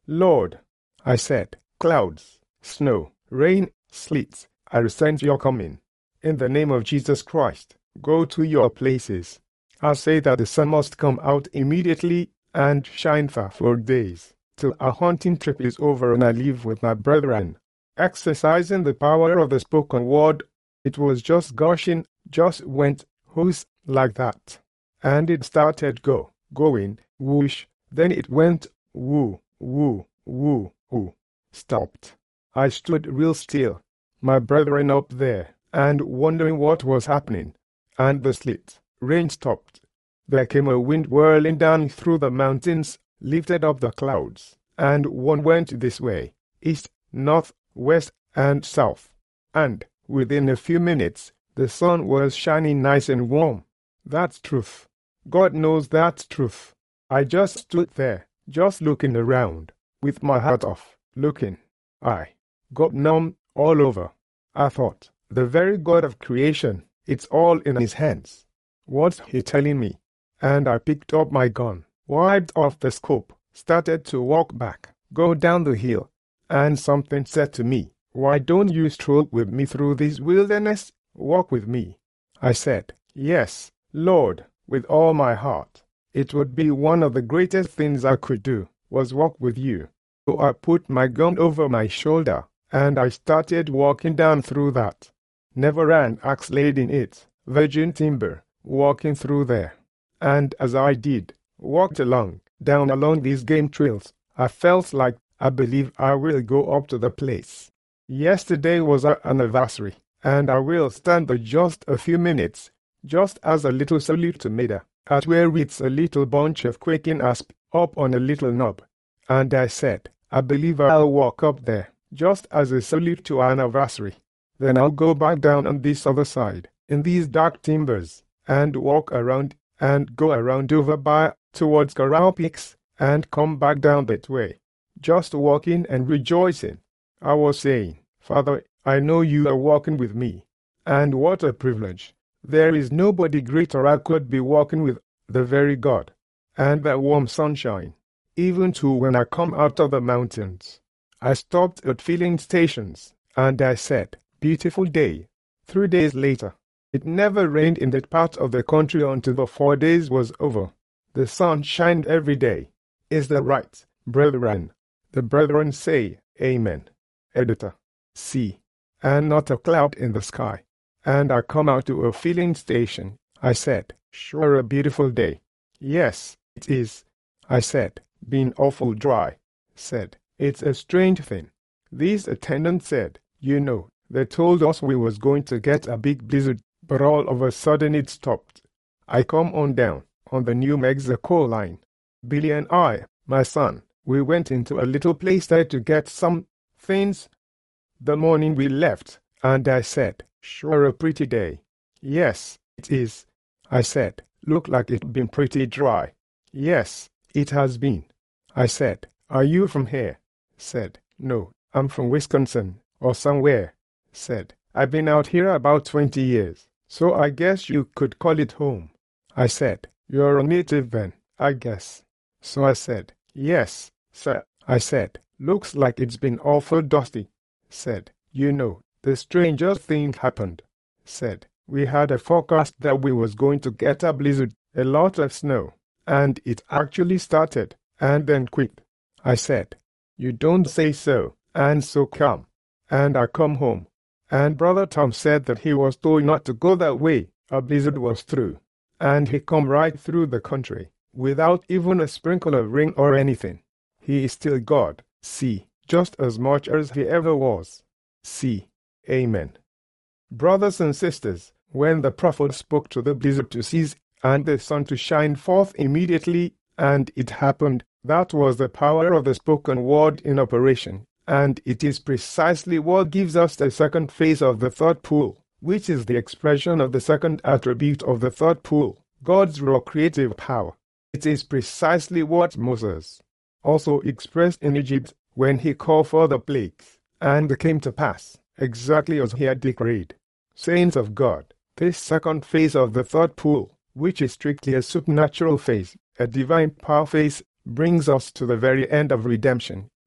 Lord, I said, clouds, snow, rain, sleet, I resent your coming. In the name of Jesus Christ, go to your places. I say that the sun must come out immediately and shine for four days, till our hunting trip is over and I live with my brethren. Exercising the power of the spoken word, it was just gushing, just went, whoosh, like that. And it started go, going, whoosh, then it went, woo, woo, woo, woo, stopped. I stood real still, my brethren up there, and wondering what was happening. And the sleet, rain stopped. There came a wind whirling down through the mountains, lifted up the clouds, and one went this way, east, north, west, and south. And, within a few minutes, the sun was shining nice and warm. That's truth. God knows that's truth. I just stood there, just looking around, with my hat off, looking. I got numb all over. I thought, the very God of creation, it's all in his hands. What's he telling me? And I picked up my gun, wiped off the scope, started to walk back, go down the hill, and something said to me, why don't you stroll with me through this wilderness? Walk with me. I said, yes, Lord, with all my heart. It would be one of the greatest things I could do, was walk with you. So I put my gun over my shoulder, and I started walking down through that. Never an axe laid in it, virgin timber, walking through there. And as I did, walked along, down along these game trails, I felt like I believe I will go up to the place. Yesterday was our anniversary, and I will stand there just a few minutes, just as a little salute to Maida, at where it's a little bunch of quaking asp up on a little knob. And I said, I believe I'll walk up there, just as a salute to our anniversary. Then I'll go back down on this other side, in these dark timbers, and walk around, and go around over by, towards Corral Peaks, and come back down that way, just walking and rejoicing. I was saying, Father, I know you are walking with me, and what a privilege. There is nobody greater I could be walking with, the very God, and that warm sunshine, even too when I come out of the mountains. I stopped at filling stations, and I said, beautiful day. Three days later, it never rained in that part of the country until the four days was over. The sun shined every day. Is that right, brethren? The brethren say, Amen. Editor. See. And not a cloud in the sky. And I come out to a filling station. I said, sure a beautiful day. Yes, it is. I said, been awful dry. Said, it's a strange thing. These attendants said, you know, they told us we was going to get a big blizzard, but all of a sudden it stopped. I come on down, on the New Mexico line. Billy and I, my son, we went into a little place there to get some things. The morning we left, and I said, sure a pretty day. Yes, it is. I said, look like it's been pretty dry. Yes, it has been. I said, are you from here? Said, no, I'm from Wisconsin, or somewhere. Said, I've been out here about twenty years, so I guess you could call it home. I said, you're a native then, I guess. So I said, yes, sir. I said, looks like it's been awful dusty. Said, you know, the strangest thing happened. Said, we had a forecast that we was going to get a blizzard, a lot of snow, and it actually started, and then quit. I said, you don't say so, and so come. And I come home, and Brother Tom said that he was told not to go that way, a blizzard was through, and he come right through the country, without even a sprinkle of rain or anything. He is still God, see, just as much as he ever was. See, Amen. Brothers and sisters, when the prophet spoke to the blizzard to cease, and the sun to shine forth immediately, and it happened, that was the power of the spoken word in operation, and it is precisely what gives us the second phase of the third pool, which is the expression of the second attribute of the third pool, God's raw creative power. It is precisely what Moses also expressed in Egypt when he called for the plagues, and it came to pass, exactly as he had decreed. Saints of God, this second phase of the third pool, which is strictly a supernatural phase, a divine power phase, brings us to the very end of redemption,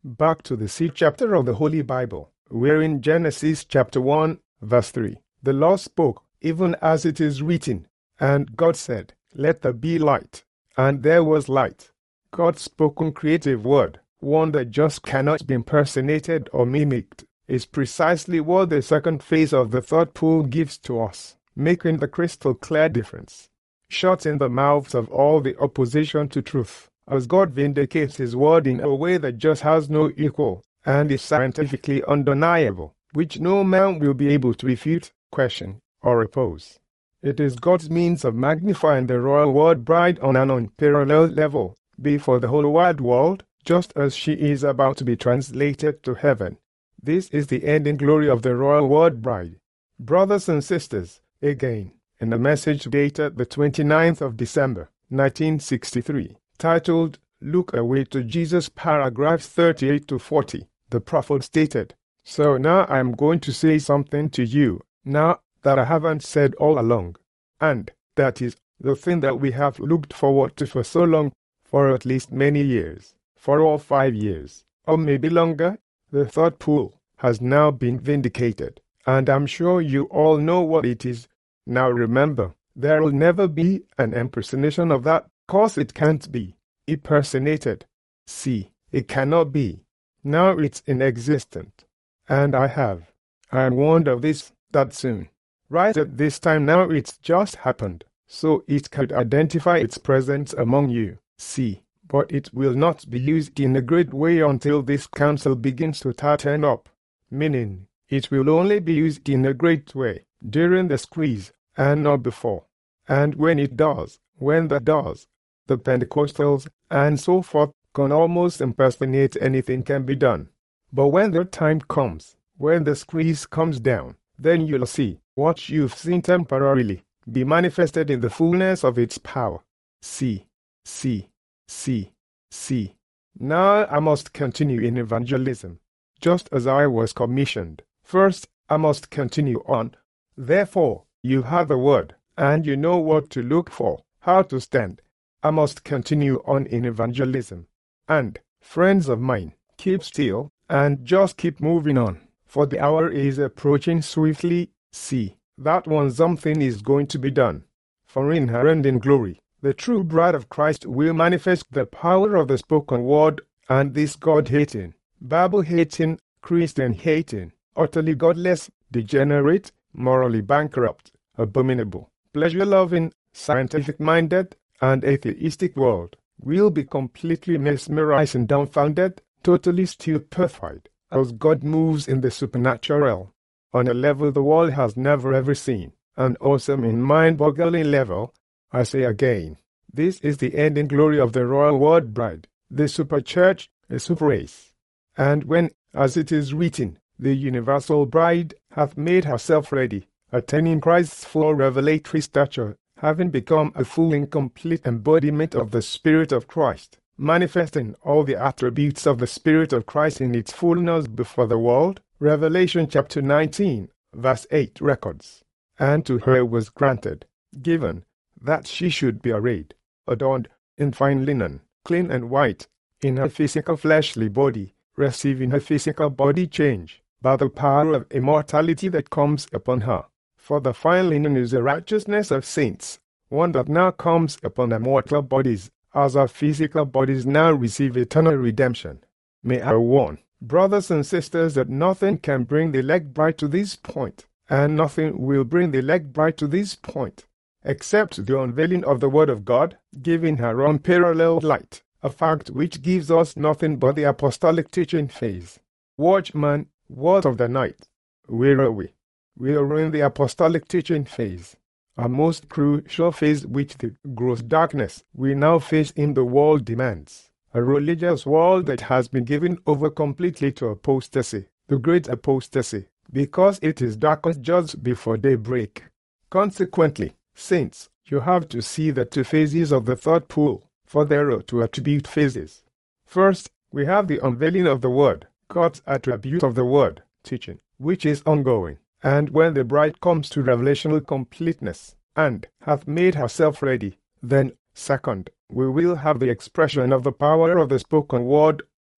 Back to the sixth chapter of the Holy Bible, where in Genesis chapter one, verse three, the Lord spoke, even as it is written, and God said, "Let there be light," and there was light. God's spoken creative word, one that just cannot be impersonated or mimicked, is precisely what the second phase of the third pool gives to us, making the crystal clear difference. Shutting the mouths of all the opposition to truth, as God vindicates his word in a way that just has no equal, and is scientifically undeniable, which no man will be able to refute, question, or oppose. It is God's means of magnifying the royal word bride on an unparalleled level, before the whole wide world, just as she is about to be translated to heaven. This is the ending glory of the royal word bride. Brothers and sisters, again, in a message dated the twenty-ninth of December, nineteen sixty-three, titled, "Look Away to Jesus," paragraphs thirty-eight to forty, the prophet stated, "So now I am going to say something to you, now that I haven't said all along. And that is the thing that we have looked forward to for so long, for at least many years, for all five years, or maybe longer. The third pool has now been vindicated, and I'm sure you all know what it is. Now remember, there will never be an impersonation of that, cause it can't be impersonated. See, it cannot be. Now it's inexistent. And I have. I am warned of this, that soon. Right at this time now it's just happened, so it could identify its presence among you. See, but it will not be used in a great way until this council begins to tighten up. Meaning, it will only be used in a great way during the squeeze, and not before. And when it does, when that does, the Pentecostals and so forth can almost impersonate anything can be done. But when the time comes, when the squeeze comes down, then you'll see what you've seen temporarily be manifested in the fullness of its power. See, see, see, see. Now I must continue in evangelism, just as I was commissioned. First, I must continue on. Therefore, you have the word, and you know what to look for, how to stand. I must continue on in evangelism. And, friends of mine, keep still, and just keep moving on, for the hour is approaching swiftly. See, that one something is going to be done. For in her end in glory, the true bride of Christ will manifest the power of the spoken word, and this God-hating, Bible-hating, Christian-hating, utterly godless, degenerate, morally bankrupt, abominable, pleasure-loving, scientific-minded, and atheistic world will be completely mesmerized and dumbfounded, totally stupefied, as God moves in the supernatural, on a level the world has never ever seen, an awesome and mind-boggling level. I say again, this is the ending glory of the royal word bride, the super church, a super race. And when, as it is written, the universal bride hath made herself ready, attaining Christ's full revelatory stature, having become a full and complete embodiment of the Spirit of Christ, manifesting all the attributes of the Spirit of Christ in its fullness before the world, Revelation chapter nineteen, verse eight records. And to her was granted, given, that she should be arrayed, adorned, in fine linen, clean and white, in her physical fleshly body, receiving her physical body change, by the power of immortality that comes upon her. For the fine linen is the righteousness of saints, one that now comes upon our mortal bodies, as our physical bodies now receive eternal redemption. May I warn, brothers and sisters, that nothing can bring the elect bride to this point, and nothing will bring the elect bride to this point, except the unveiling of the Word of God, giving her unparalleled light, a fact which gives us nothing but the apostolic teaching phase. Watchman, what of the night? Where are we? We are in the apostolic teaching phase, a most crucial phase which the gross darkness we now face in the world demands. A religious world that has been given over completely to apostasy, the great apostasy, because it is darkest just before daybreak. Consequently, saints, you have to see the two phases of the third pool, for there are two attribute phases. First, we have the unveiling of the Word, God's attribute of the Word, teaching, which is ongoing. And when the bride comes to revelational completeness, and hath made herself ready, then, second, we will have the expression of the power of the spoken word,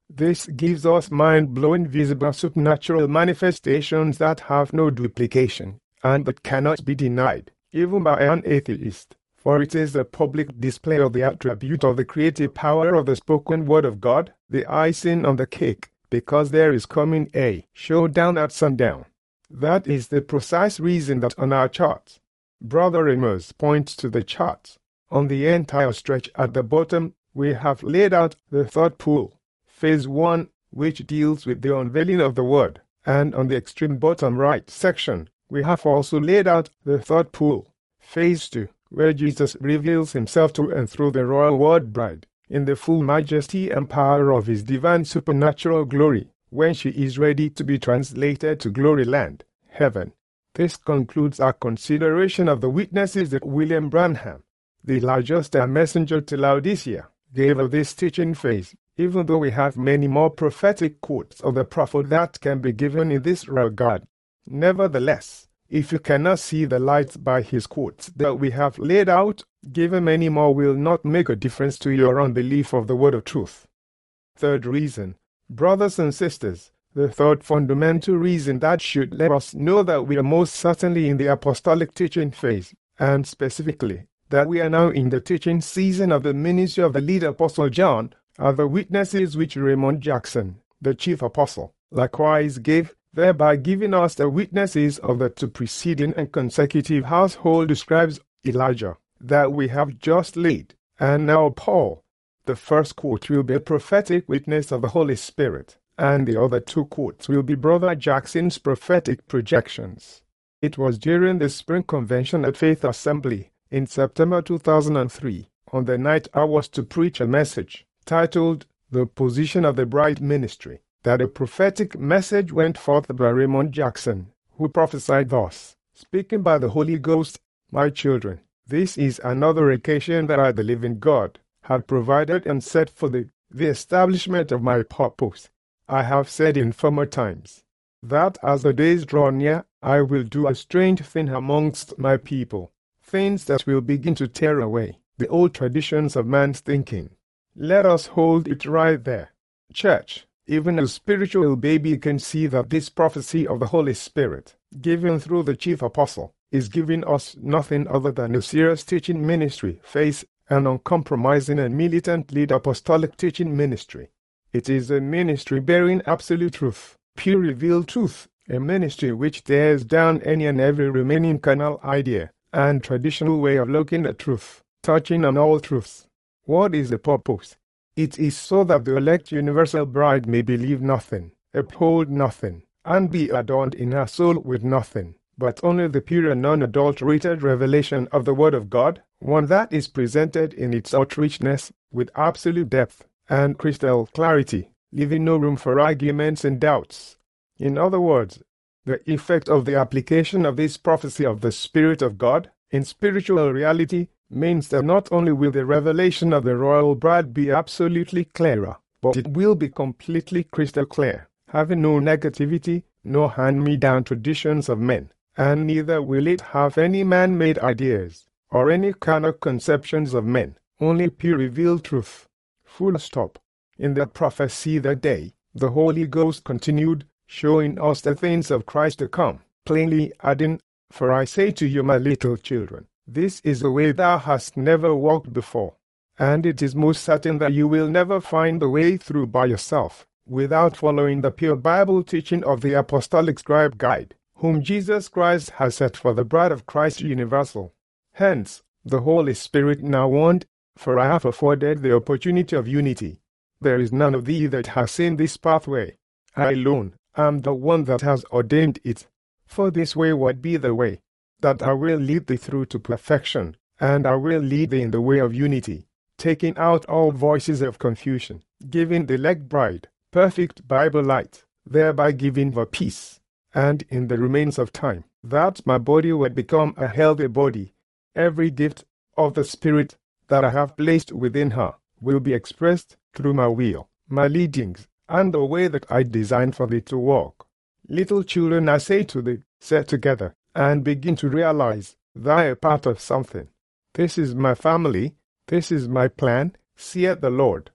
This gives us mind-blowing visible supernatural manifestations that have no duplication, and that cannot be denied, even by an atheist, for it is a public display of the attribute of the creative power of the spoken word of God, the icing on the cake, because there is coming a showdown at sundown. That is the precise reason that on our charts, Brother Amos points to the charts. On the entire stretch at the bottom, we have laid out the third pool, phase one, which deals with the unveiling of the word, and on the extreme bottom right section, we have also laid out the third pool, phase two, where Jesus reveals himself to and through the royal word bride, in the full majesty and power of his divine supernatural glory, when she is ready to be translated to glory land, heaven. This concludes our consideration of the witnesses that William Branham, the largest messenger to Laodicea, gave of this teaching phase, even though we have many more prophetic quotes of the prophet that can be given in this regard. Nevertheless, if you cannot see the light by his quotes that we have laid out, given many more will not make a difference to your unbelief of the word of truth. Third reason, brothers and sisters, the third fundamental reason that should let us know that we are most certainly in the apostolic teaching phase, and specifically, that we are now in the teaching season of the ministry of the lead apostle John, are the witnesses which Raymond Jackson, the chief apostle, likewise gave, thereby giving us the witnesses of the two preceding and consecutive household scribes, Elijah, that we have just laid, and now Paul. The first quote will be a prophetic witness of the Holy Spirit, and the other two quotes will be Brother Jackson's prophetic projections. It was during the Spring Convention at Faith Assembly in September two thousand three, on the night I was to preach a message titled The Position of the Bride Ministry, that a prophetic message went forth by Raymond Jackson, who prophesied thus, speaking by the Holy Ghost, "My children, this is another occasion that I, the living God, have provided and set for the, the establishment of my purpose. I have said in former times, that as the days draw near, I will do a strange thing amongst my people, things that will begin to tear away the old traditions of man's thinking." Let us hold it right there. Church, even a spiritual baby can see that this prophecy of the Holy Spirit, given through the chief apostle, is giving us nothing other than a serious teaching ministry, faith, an uncompromising and militant lead apostolic teaching ministry. It is a ministry bearing absolute truth, pure revealed truth, a ministry which tears down any and every remaining carnal idea and traditional way of looking at truth, touching on all truths. What is the purpose? It is so that the elect universal bride may believe nothing, uphold nothing, and be adorned in her soul with nothing, but only the pure and unadulterated revelation of the Word of God, one that is presented in its outrichness, with absolute depth and crystal clarity, leaving no room for arguments and doubts. In other words, the effect of the application of this prophecy of the Spirit of God in spiritual reality means that not only will the revelation of the royal bride be absolutely clearer, but it will be completely crystal clear, having no negativity, no hand-me-down traditions of men, and neither will it have any man-made ideas, or any carnal conceptions of men, only pure revealed truth. Full stop. In the prophecy that day, the Holy Ghost continued, showing us the things of Christ to come, plainly adding, "For I say to you, my little children, this is the way thou hast never walked before, and it is most certain that you will never find the way through by yourself, without following the pure Bible teaching of the Apostolic Scribe Guide, whom Jesus Christ has set for the bride of Christ universal." Hence, the Holy Spirit now warned, "For I have afforded the opportunity of unity. There is none of thee that has seen this pathway. I alone am the one that has ordained it. For this way would be the way, that I will lead thee through to perfection, and I will lead thee in the way of unity, taking out all voices of confusion, giving the elect bride perfect Bible light, thereby giving her peace, and in the remains of time, that my body would become a healthy body. Every gift of the Spirit that I have placed within her will be expressed through my will, my leadings, and the way that I designed for thee to walk. Little children, I say to thee, set together, and begin to realize thou art part of something. This is my family, this is my plan, saith the Lord.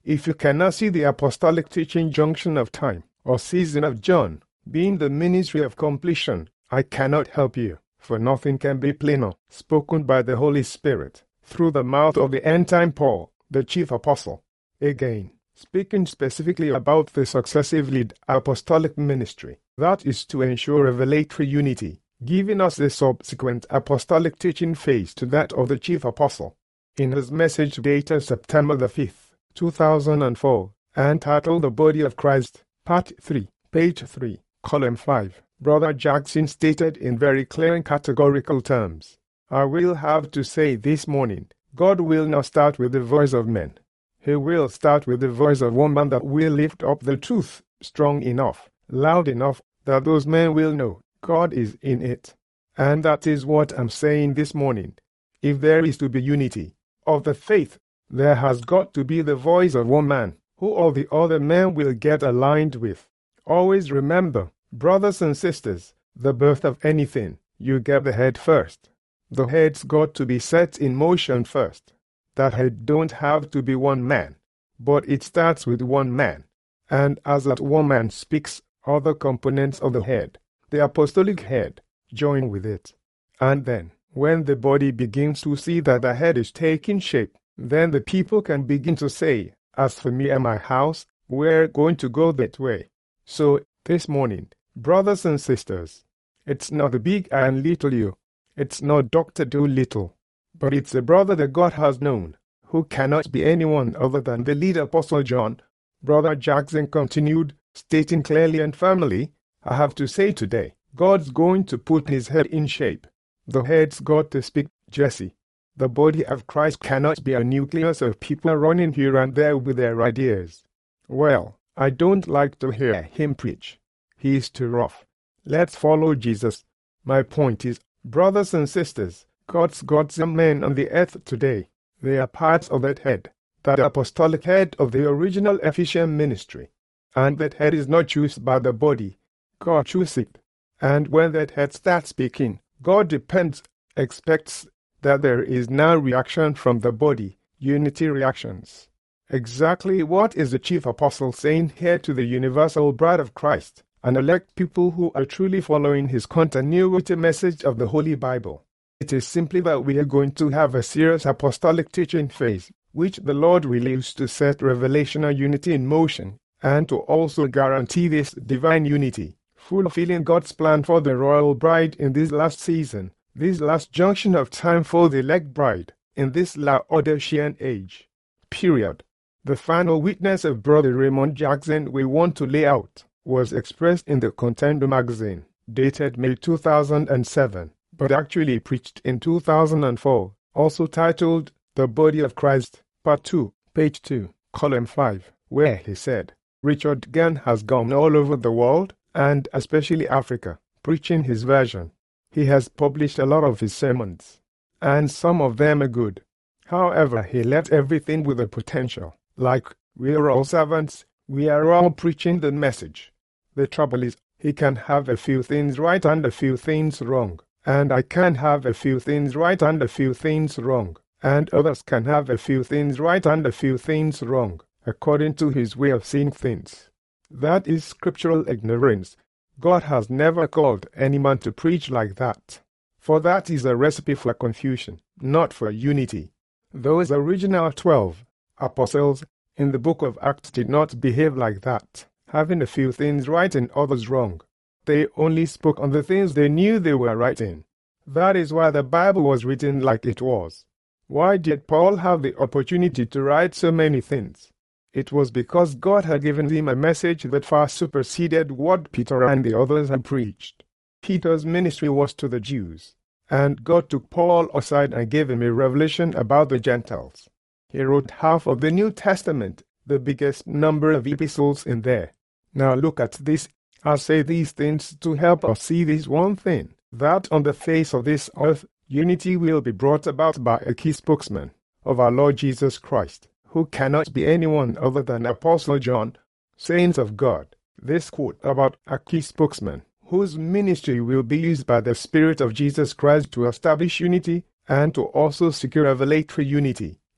If you cannot see the apostolic teaching junction of time or season of John being the ministry of completion, I cannot help you, for nothing can be plainer, spoken by the Holy Spirit, through the mouth of the end-time Paul, the chief apostle. Again, speaking specifically about the successively apostolic ministry, that is to ensure revelatory unity, giving us the subsequent apostolic teaching phase to that of the chief apostle. In his message dated September the fifth, two thousand four, entitled The Body of Christ, Part three, page three, column five, Brother Jackson stated in very clear and categorical terms, I will have to say this morning, God will not start with the voice of men. He will start with the voice of woman that will lift up the truth strong enough, loud enough, that those men will know God is in it. And that is what I'm saying this morning. If there is to be unity of the faith, there has got to be the voice of one man, who all the other men will get aligned with. Always remember, brothers and sisters, the birth of anything, you get the head first. The head's got to be set in motion first. That head don't have to be one man, but it starts with one man. And as that one man speaks, other components of the head, the apostolic head, join with it. And then, when the body begins to see that the head is taking shape, then the people can begin to say, as for me and my house, we're going to go that way. So, this morning, brothers and sisters, it's not the big and little you, it's not Doctor Dolittle, but it's a brother that God has known, who cannot be anyone other than the lead apostle John. Brother Jackson continued, stating clearly and firmly, I have to say today, God's going to put his head in shape. The head's got to speak, Jesse. The body of Christ cannot be a nucleus of people running here and there with their ideas. Well, I don't like to hear him preach. He's too rough. Let's follow Jesus. My point is, brothers and sisters, God's got some men on the earth today. They are parts of that head, that apostolic head of the original Ephesian ministry. And that head is not chosen by the body. God chooses it. And when that head starts speaking, God depends, expects that there is now reaction from the body, unity reactions. Exactly what is the chief apostle saying here to the universal bride of Christ, and elect people who are truly following his continuity message of the Holy Bible? It is simply that we are going to have a serious apostolic teaching phase, which the Lord will use to set revelational unity in motion, and to also guarantee this divine unity, fulfilling God's plan for the royal bride in this last season, this last junction of time for the elect bride, in this Laodicean age. Period. The final witness of Brother Raymond Jackson we want to lay out was expressed in the Contender magazine, dated May two thousand seven, but actually preached in two thousand four, also titled The Body of Christ, Part two, page two, column five, where he said, Richard Gann has gone all over the world, and especially Africa, preaching his version. He has published a lot of his sermons, and some of them are good. However, he left everything with a potential, like, we are all servants, we are all preaching the message. The trouble is, he can have a few things right and a few things wrong, and I can have a few things right and a few things wrong, and others can have a few things right and a few things wrong, according to his way of seeing things. That is scriptural ignorance. God has never called any man to preach like that, for that is a recipe for confusion, not for unity. Those original twelve apostles in the book of Acts did not behave like that, having a few things right and others wrong. They only spoke on the things they knew they were right in. That is why the Bible was written like it was. Why did Paul have the opportunity to write so many things? It was because God had given him a message that far superseded what Peter and the others had preached. Peter's ministry was to the Jews, and God took Paul aside and gave him a revelation about the Gentiles. He wrote half of the New Testament, the biggest number of epistles in there. Now look at this. I say these things to help us see this one thing, that on the face of this earth, unity will be brought about by a key spokesman of our Lord Jesus Christ, who cannot be anyone other than Apostle John, saints of God. This quote about a key spokesman, whose ministry will be used by the Spirit of Jesus Christ to establish unity and to also secure revelatory unity,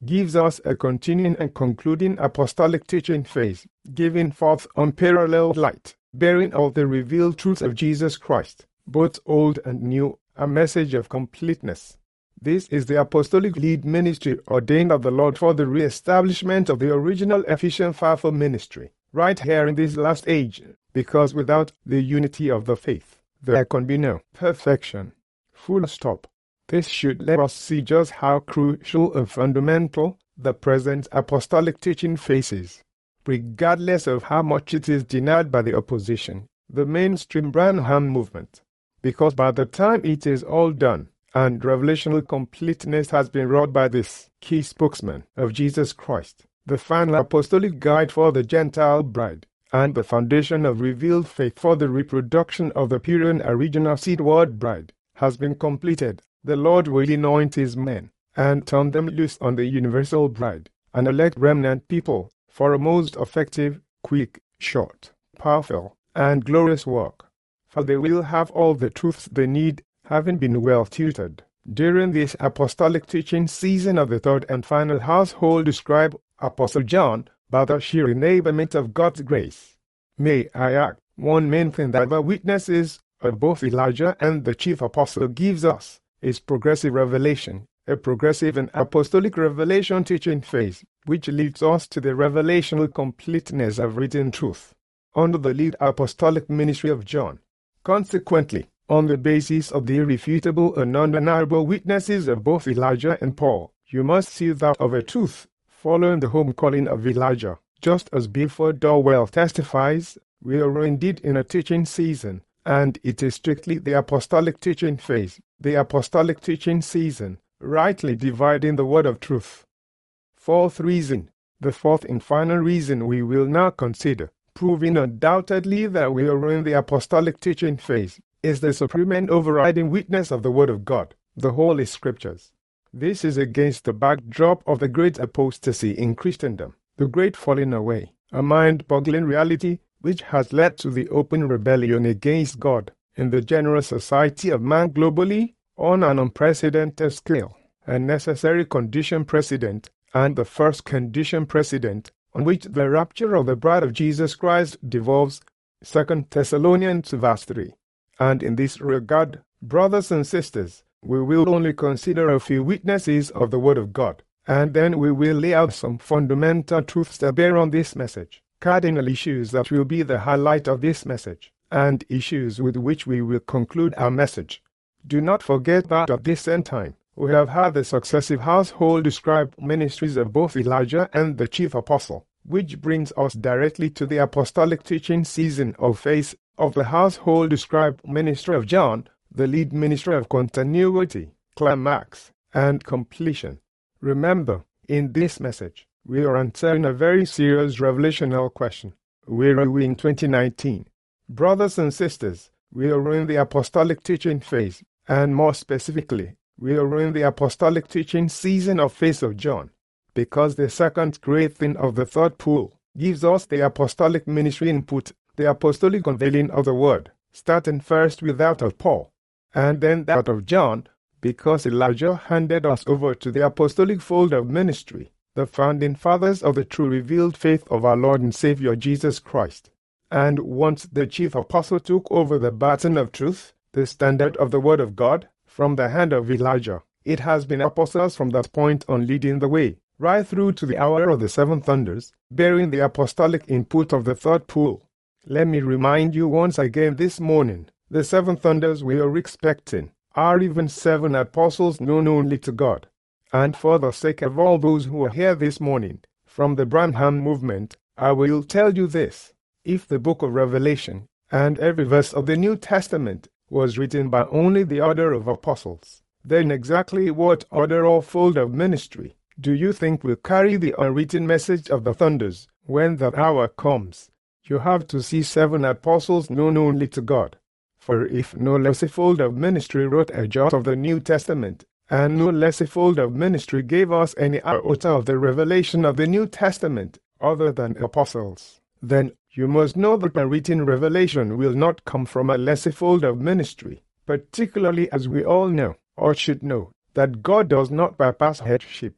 gives us a continuing and concluding apostolic teaching phase, giving forth unparalleled light, bearing all the revealed truths of Jesus Christ, both old and new, a message of completeness. This is the apostolic lead ministry ordained of the Lord for the re-establishment of the original Ephesian fivefold ministry, right here in this last age, because without the unity of the faith, there can be no perfection. Full stop. This should let us see just how crucial and fundamental the present apostolic teaching phase is, regardless of how much it is denied by the opposition, the mainstream Branham movement. Because by the time it is all done, and revelational completeness has been wrought by this key spokesman of Jesus Christ, the final apostolic guide for the Gentile bride, and the foundation of revealed faith for the reproduction of the pure and original seedward bride, has been completed, the Lord will anoint his men, and turn them loose on the universal bride, and elect remnant people, for a most effective, quick, short, powerful, and glorious work. For they will have all the truths they need, having been well tutored. During this apostolic teaching season of the third and final household described Apostle John, by the sheer enablement of God's grace. May I add, one main thing that the witnesses of both Elijah and the chief apostle gives us is progressive revelation, a progressive and apostolic revelation teaching phase, which leads us to the revelational completeness of written truth, under the lead apostolic ministry of John. Consequently, on the basis of the irrefutable and undeniable witnesses of both Elijah and Paul, you must see that of a truth, following the home calling of Elijah. Just as Buford Dorwell testifies, we are indeed in a teaching season, and it is strictly the apostolic teaching phase, the apostolic teaching season, rightly dividing the word of truth. Fourth reason, the fourth and final reason we will now consider, proving undoubtedly that we are in the apostolic teaching phase, is the supreme and overriding witness of the Word of God, the Holy Scriptures. This is against the backdrop of the great apostasy in Christendom, the great falling away, a mind-boggling reality which has led to the open rebellion against God in the general society of man globally on an unprecedented scale, a necessary condition precedent, and the first condition precedent on which the rapture of the bride of Jesus Christ devolves, Second Thessalonians verse three. And in this regard, brothers and sisters, we will only consider a few witnesses of the Word of God, and then we will lay out some fundamental truths that bear on this message, cardinal issues that will be the highlight of this message, and issues with which we will conclude our message. Do not forget that at this end time, we have had the successive household described ministries of both Elijah and the chief apostle, which brings us directly to the apostolic teaching season of phase of the household described ministry of John, the lead ministry of continuity, climax, and completion. Remember, in this message, we are answering a very serious revelational question. Where are we in twenty nineteen? Brothers and sisters, we are in the apostolic teaching phase, and more specifically, we are in the apostolic teaching season of phase of John, because the second great thing of the third pool gives us the apostolic ministry input, the apostolic unveiling of the Word, starting first with that of Paul, and then that of John, because Elijah handed us over to the apostolic fold of ministry, the founding fathers of the true revealed faith of our Lord and Savior Jesus Christ. And once the chief apostle took over the baton of truth, the standard of the Word of God, from the hand of Elijah, it has been apostles from that point on leading the way, right through to the hour of the seven thunders, bearing the apostolic input of the third pool. Let me remind you once again this morning, the seven thunders we are expecting are even seven apostles known only to God. And for the sake of all those who are here this morning, from the Branham movement, I will tell you this. If the book of Revelation and every verse of the New Testament was written by only the order of apostles, then exactly what order or fold of ministry do you think will carry the unwritten message of the thunders when that hour comes? You have to see seven apostles known only to God. For if no less a fold of ministry wrote a jot of the New Testament, and no less a fold of ministry gave us any iota of the revelation of the New Testament other than apostles, then you must know that a written revelation will not come from a lesser fold of ministry, particularly as we all know, or should know, that God does not bypass headship.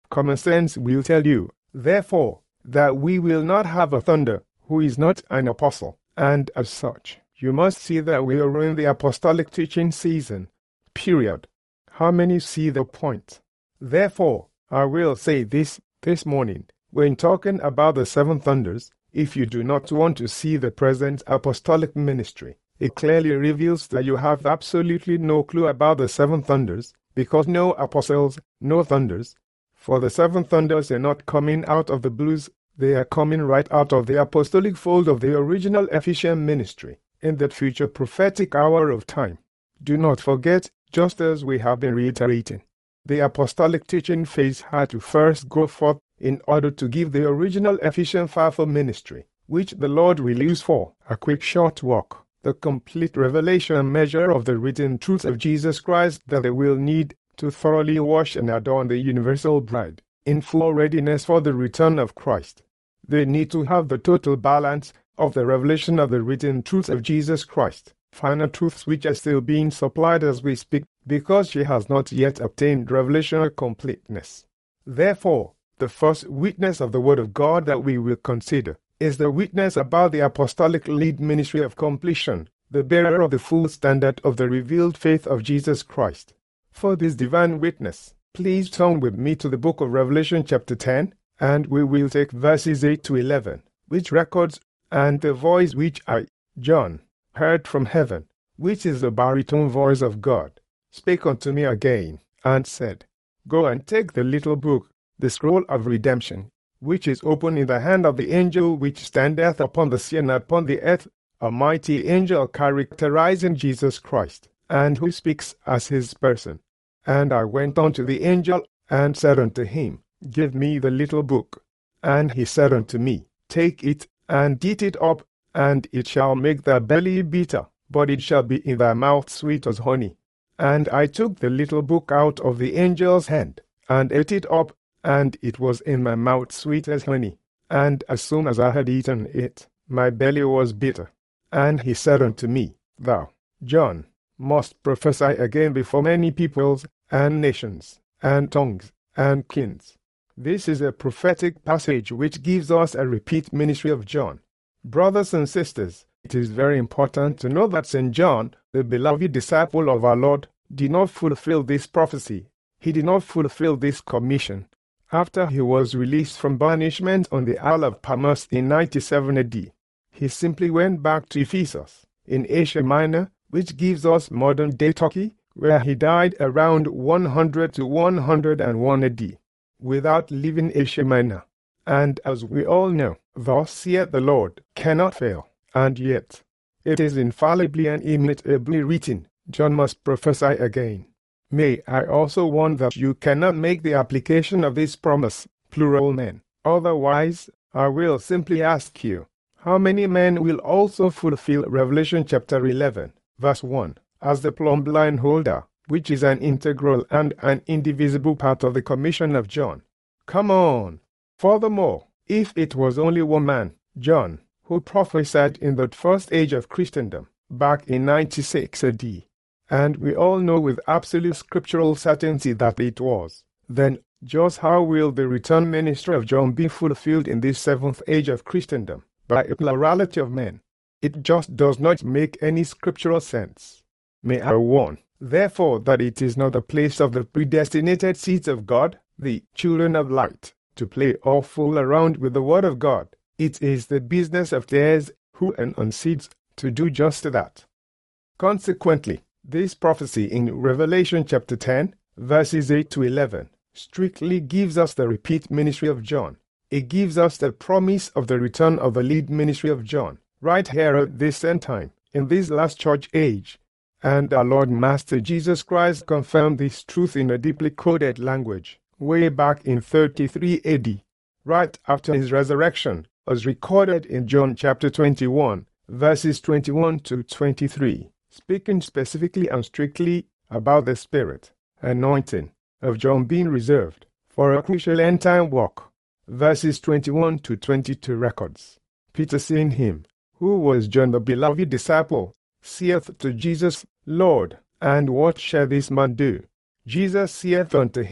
Common sense will tell you, therefore, that we will not have a thunder who is not an apostle, and as such, you must see that we are in the apostolic teaching season. Period. How many see the point? Therefore, I will say this this morning, when talking about the seven thunders, if you do not want to see the present apostolic ministry, it clearly reveals that you have absolutely no clue about the seven thunders, because no apostles, no thunders. For the seven thunders are not coming out of the blues, they are coming right out of the apostolic fold of the original Ephesian ministry, in that future prophetic hour of time. Do not forget, just as we have been reiterating, the apostolic teaching phase had to first go forth in order to give the original Ephesian fivefold ministry, which the Lord will use for a quick short walk, the complete revelation and measure of the written truth of Jesus Christ that they will need to thoroughly wash and adorn the universal bride, in full readiness for the return of Christ. They need to have the total balance of the revelation of the written truth of Jesus Christ, final truths which are still being supplied as we speak, because she has not yet obtained revelational completeness. Therefore, the first witness of the Word of God that we will consider is the witness about the apostolic lead ministry of completion, the bearer of the full standard of the revealed faith of Jesus Christ. For this divine witness, please turn with me to the book of Revelation chapter ten, and we will take verses eight to eleven, which records, "And the voice which I, John, heard from heaven, which is the baritone voice of God, spake unto me again, and said, Go and take the little book, the scroll of redemption, which is open in the hand of the angel which standeth upon the sea and upon the earth, a mighty angel characterizing Jesus Christ, and who speaks as his person. And I went unto the angel, and said unto him, Give me the little book. And he said unto me, Take it, and eat it up, and it shall make thy belly bitter, but it shall be in thy mouth sweet as honey. And I took the little book out of the angel's hand, and ate it up, and it was in my mouth sweet as honey. And as soon as I had eaten it, my belly was bitter. And he said unto me, Thou, John, must prophesy again before many peoples, and nations, and tongues, and kings. This is a prophetic passage which gives us a repeat ministry of John. Brothers and sisters, it is very important to know that Saint John, the beloved disciple of our Lord, did not fulfill this prophecy. He did not fulfill this commission. After he was released from banishment on the Isle of Patmos in ninety-seven A D, he simply went back to Ephesus, in Asia Minor, which gives us modern-day Turkey, where he died around one hundred to one hundred one A D, without leaving Asia Minor. And as we all know, thus saith the Lord cannot fail, and yet it is infallibly and immutably written, John must prophesy again. May I also warn that you cannot make the application of this promise, plural men. Otherwise, I will simply ask you, how many men will also fulfill Revelation chapter eleven, verse one, as the plumb line holder, which is an integral and an indivisible part of the commission of John? Come on! Furthermore, if it was only one man, John, who prophesied in the first age of Christendom, back in ninety-six A D, and we all know with absolute scriptural certainty that it was, then just how will the return ministry of John be fulfilled in this seventh age of Christendom, by a plurality of men? It just does not make any scriptural sense. May I warn, therefore, that it is not the place of the predestinated seeds of God, the children of light, to play or fool around with the word of God. It is the business of theirs who and unseeds to do just that. Consequently, this prophecy in Revelation chapter ten, verses eight to eleven, strictly gives us the repeat ministry of John. It gives us the promise of the return of the lead ministry of John, right here at this end time, in this last church age. And our Lord Master Jesus Christ confirmed this truth in a deeply coded language, way back in thirty-three A D, right after his resurrection, as recorded in John chapter twenty-one, verses twenty-one to twenty-three, speaking specifically and strictly about the Spirit, anointing of John being reserved for a crucial end-time work. Verses twenty-one to twenty-two records, Peter seeing him, who was John the beloved disciple, saith to Jesus, Lord, and what shall this man do? Jesus saith unto him,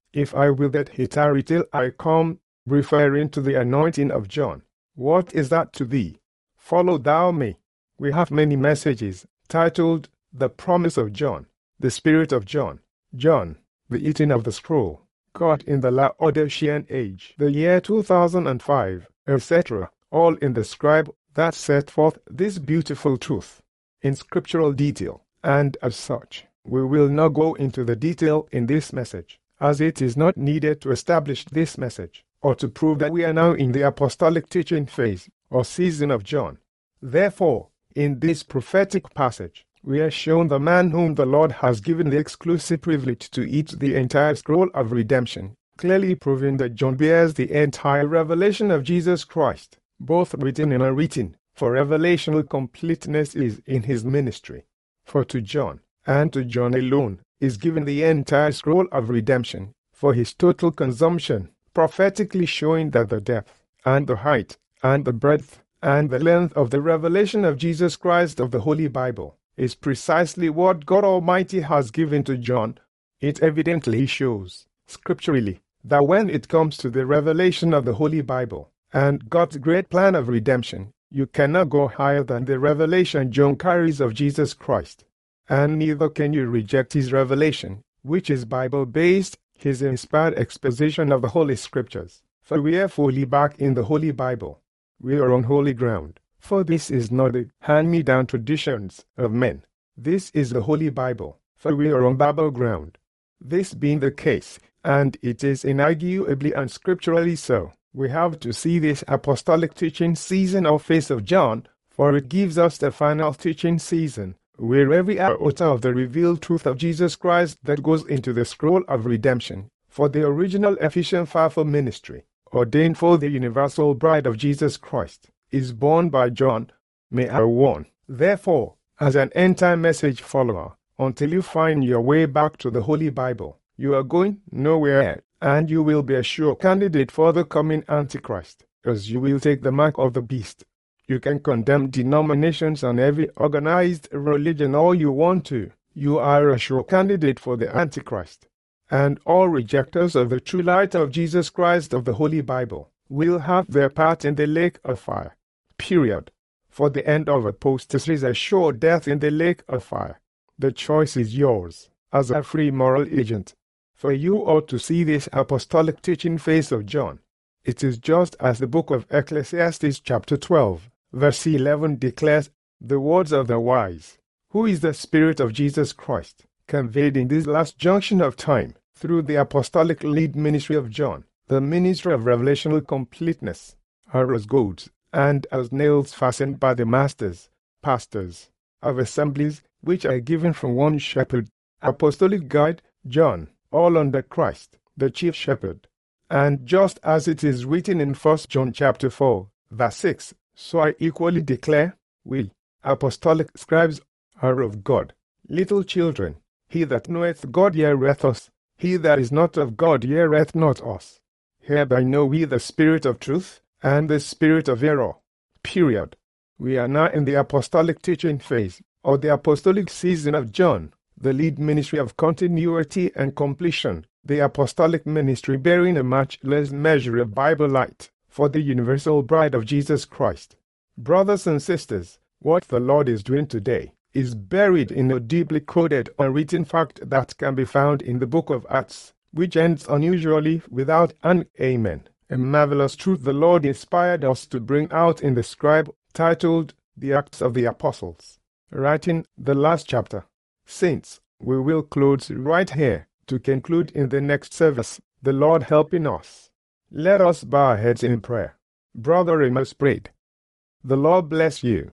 If I will that he tarry till I come, referring to the anointing of John. What is that to thee? Follow thou me. We have many messages, titled, The Promise of John, The Spirit of John, John, The Eating of the Scroll, God in the Laodicean Age, the year two thousand five, et cetera, all in the scribe that set forth this beautiful truth in scriptural detail, and as such, we will not go into the detail in this message, as it is not needed to establish this message, or to prove that we are now in the apostolic teaching phase, or season of John. Therefore, in this prophetic passage, we are shown the man whom the Lord has given the exclusive privilege to eat the entire scroll of redemption, clearly proving that John bears the entire revelation of Jesus Christ, both written and unwritten, for revelational completeness is in his ministry. For to John, and to John alone, is given the entire scroll of redemption, for his total consumption, prophetically showing that the depth, and the height, and the breadth, and the length of the revelation of Jesus Christ of the Holy Bible is precisely what God Almighty has given to John. It evidently shows, scripturally, that when it comes to the revelation of the Holy Bible and God's great plan of redemption, you cannot go higher than the revelation John carries of Jesus Christ. And neither can you reject his revelation, which is Bible-based, his inspired exposition of the Holy Scriptures. For we are fully back in the Holy Bible. We are on holy ground, for this is not the hand-me-down traditions of men. This is the Holy Bible, for we are on Bible ground. This being the case, and it is inarguably and scripturally so, we have to see this apostolic teaching season or phase of John, for it gives us the final teaching season, where every iota of the revealed truth of Jesus Christ that goes into the scroll of redemption, for the original efficient fivefold ministry, ordained for the universal bride of Jesus Christ, is born by John, may I warn. Therefore, as an end-time message follower, until you find your way back to the Holy Bible, you are going nowhere, and you will be a sure candidate for the coming Antichrist, as you will take the mark of the beast. You can condemn denominations and every organized religion all you want to. You are a sure candidate for the Antichrist. And all rejectors of the true light of Jesus Christ of the Holy Bible will have their part in the lake of fire. Period. For the end of apostasy is a sure death in the lake of fire. The choice is yours, as a free moral agent. For you ought to see this apostolic teaching phase of John. It is just as the book of Ecclesiastes chapter twelve, verse eleven declares, the words of the wise, who is the Spirit of Jesus Christ, conveyed in this last junction of time, through the apostolic lead ministry of John, the ministry of revelational completeness, are as goads, and as nails fastened by the masters, pastors, of assemblies, which are given from one shepherd, apostolic guide, John, all under Christ, the chief shepherd. And just as it is written in First John chapter four, verse six, so I equally declare, we, apostolic scribes, are of God. Little children, he that knoweth God heareth us, he that is not of God heareth not us. Hereby know we the spirit of truth, and the spirit of error. Period. We are now in the apostolic teaching phase, or the apostolic season of John, the lead ministry of continuity and completion, the apostolic ministry bearing a much less measure of Bible light, for the universal bride of Jesus Christ. Brothers and sisters, what the Lord is doing today is buried in a deeply coded unwritten fact that can be found in the book of Acts, which ends unusually without an amen. A marvelous truth the Lord inspired us to bring out in the scribe titled The Acts of the Apostles, writing the last chapter. Saints, we will close right here to conclude in the next service, the Lord helping us. Let us bow our heads in prayer. Brother Amos prayed. The Lord bless you.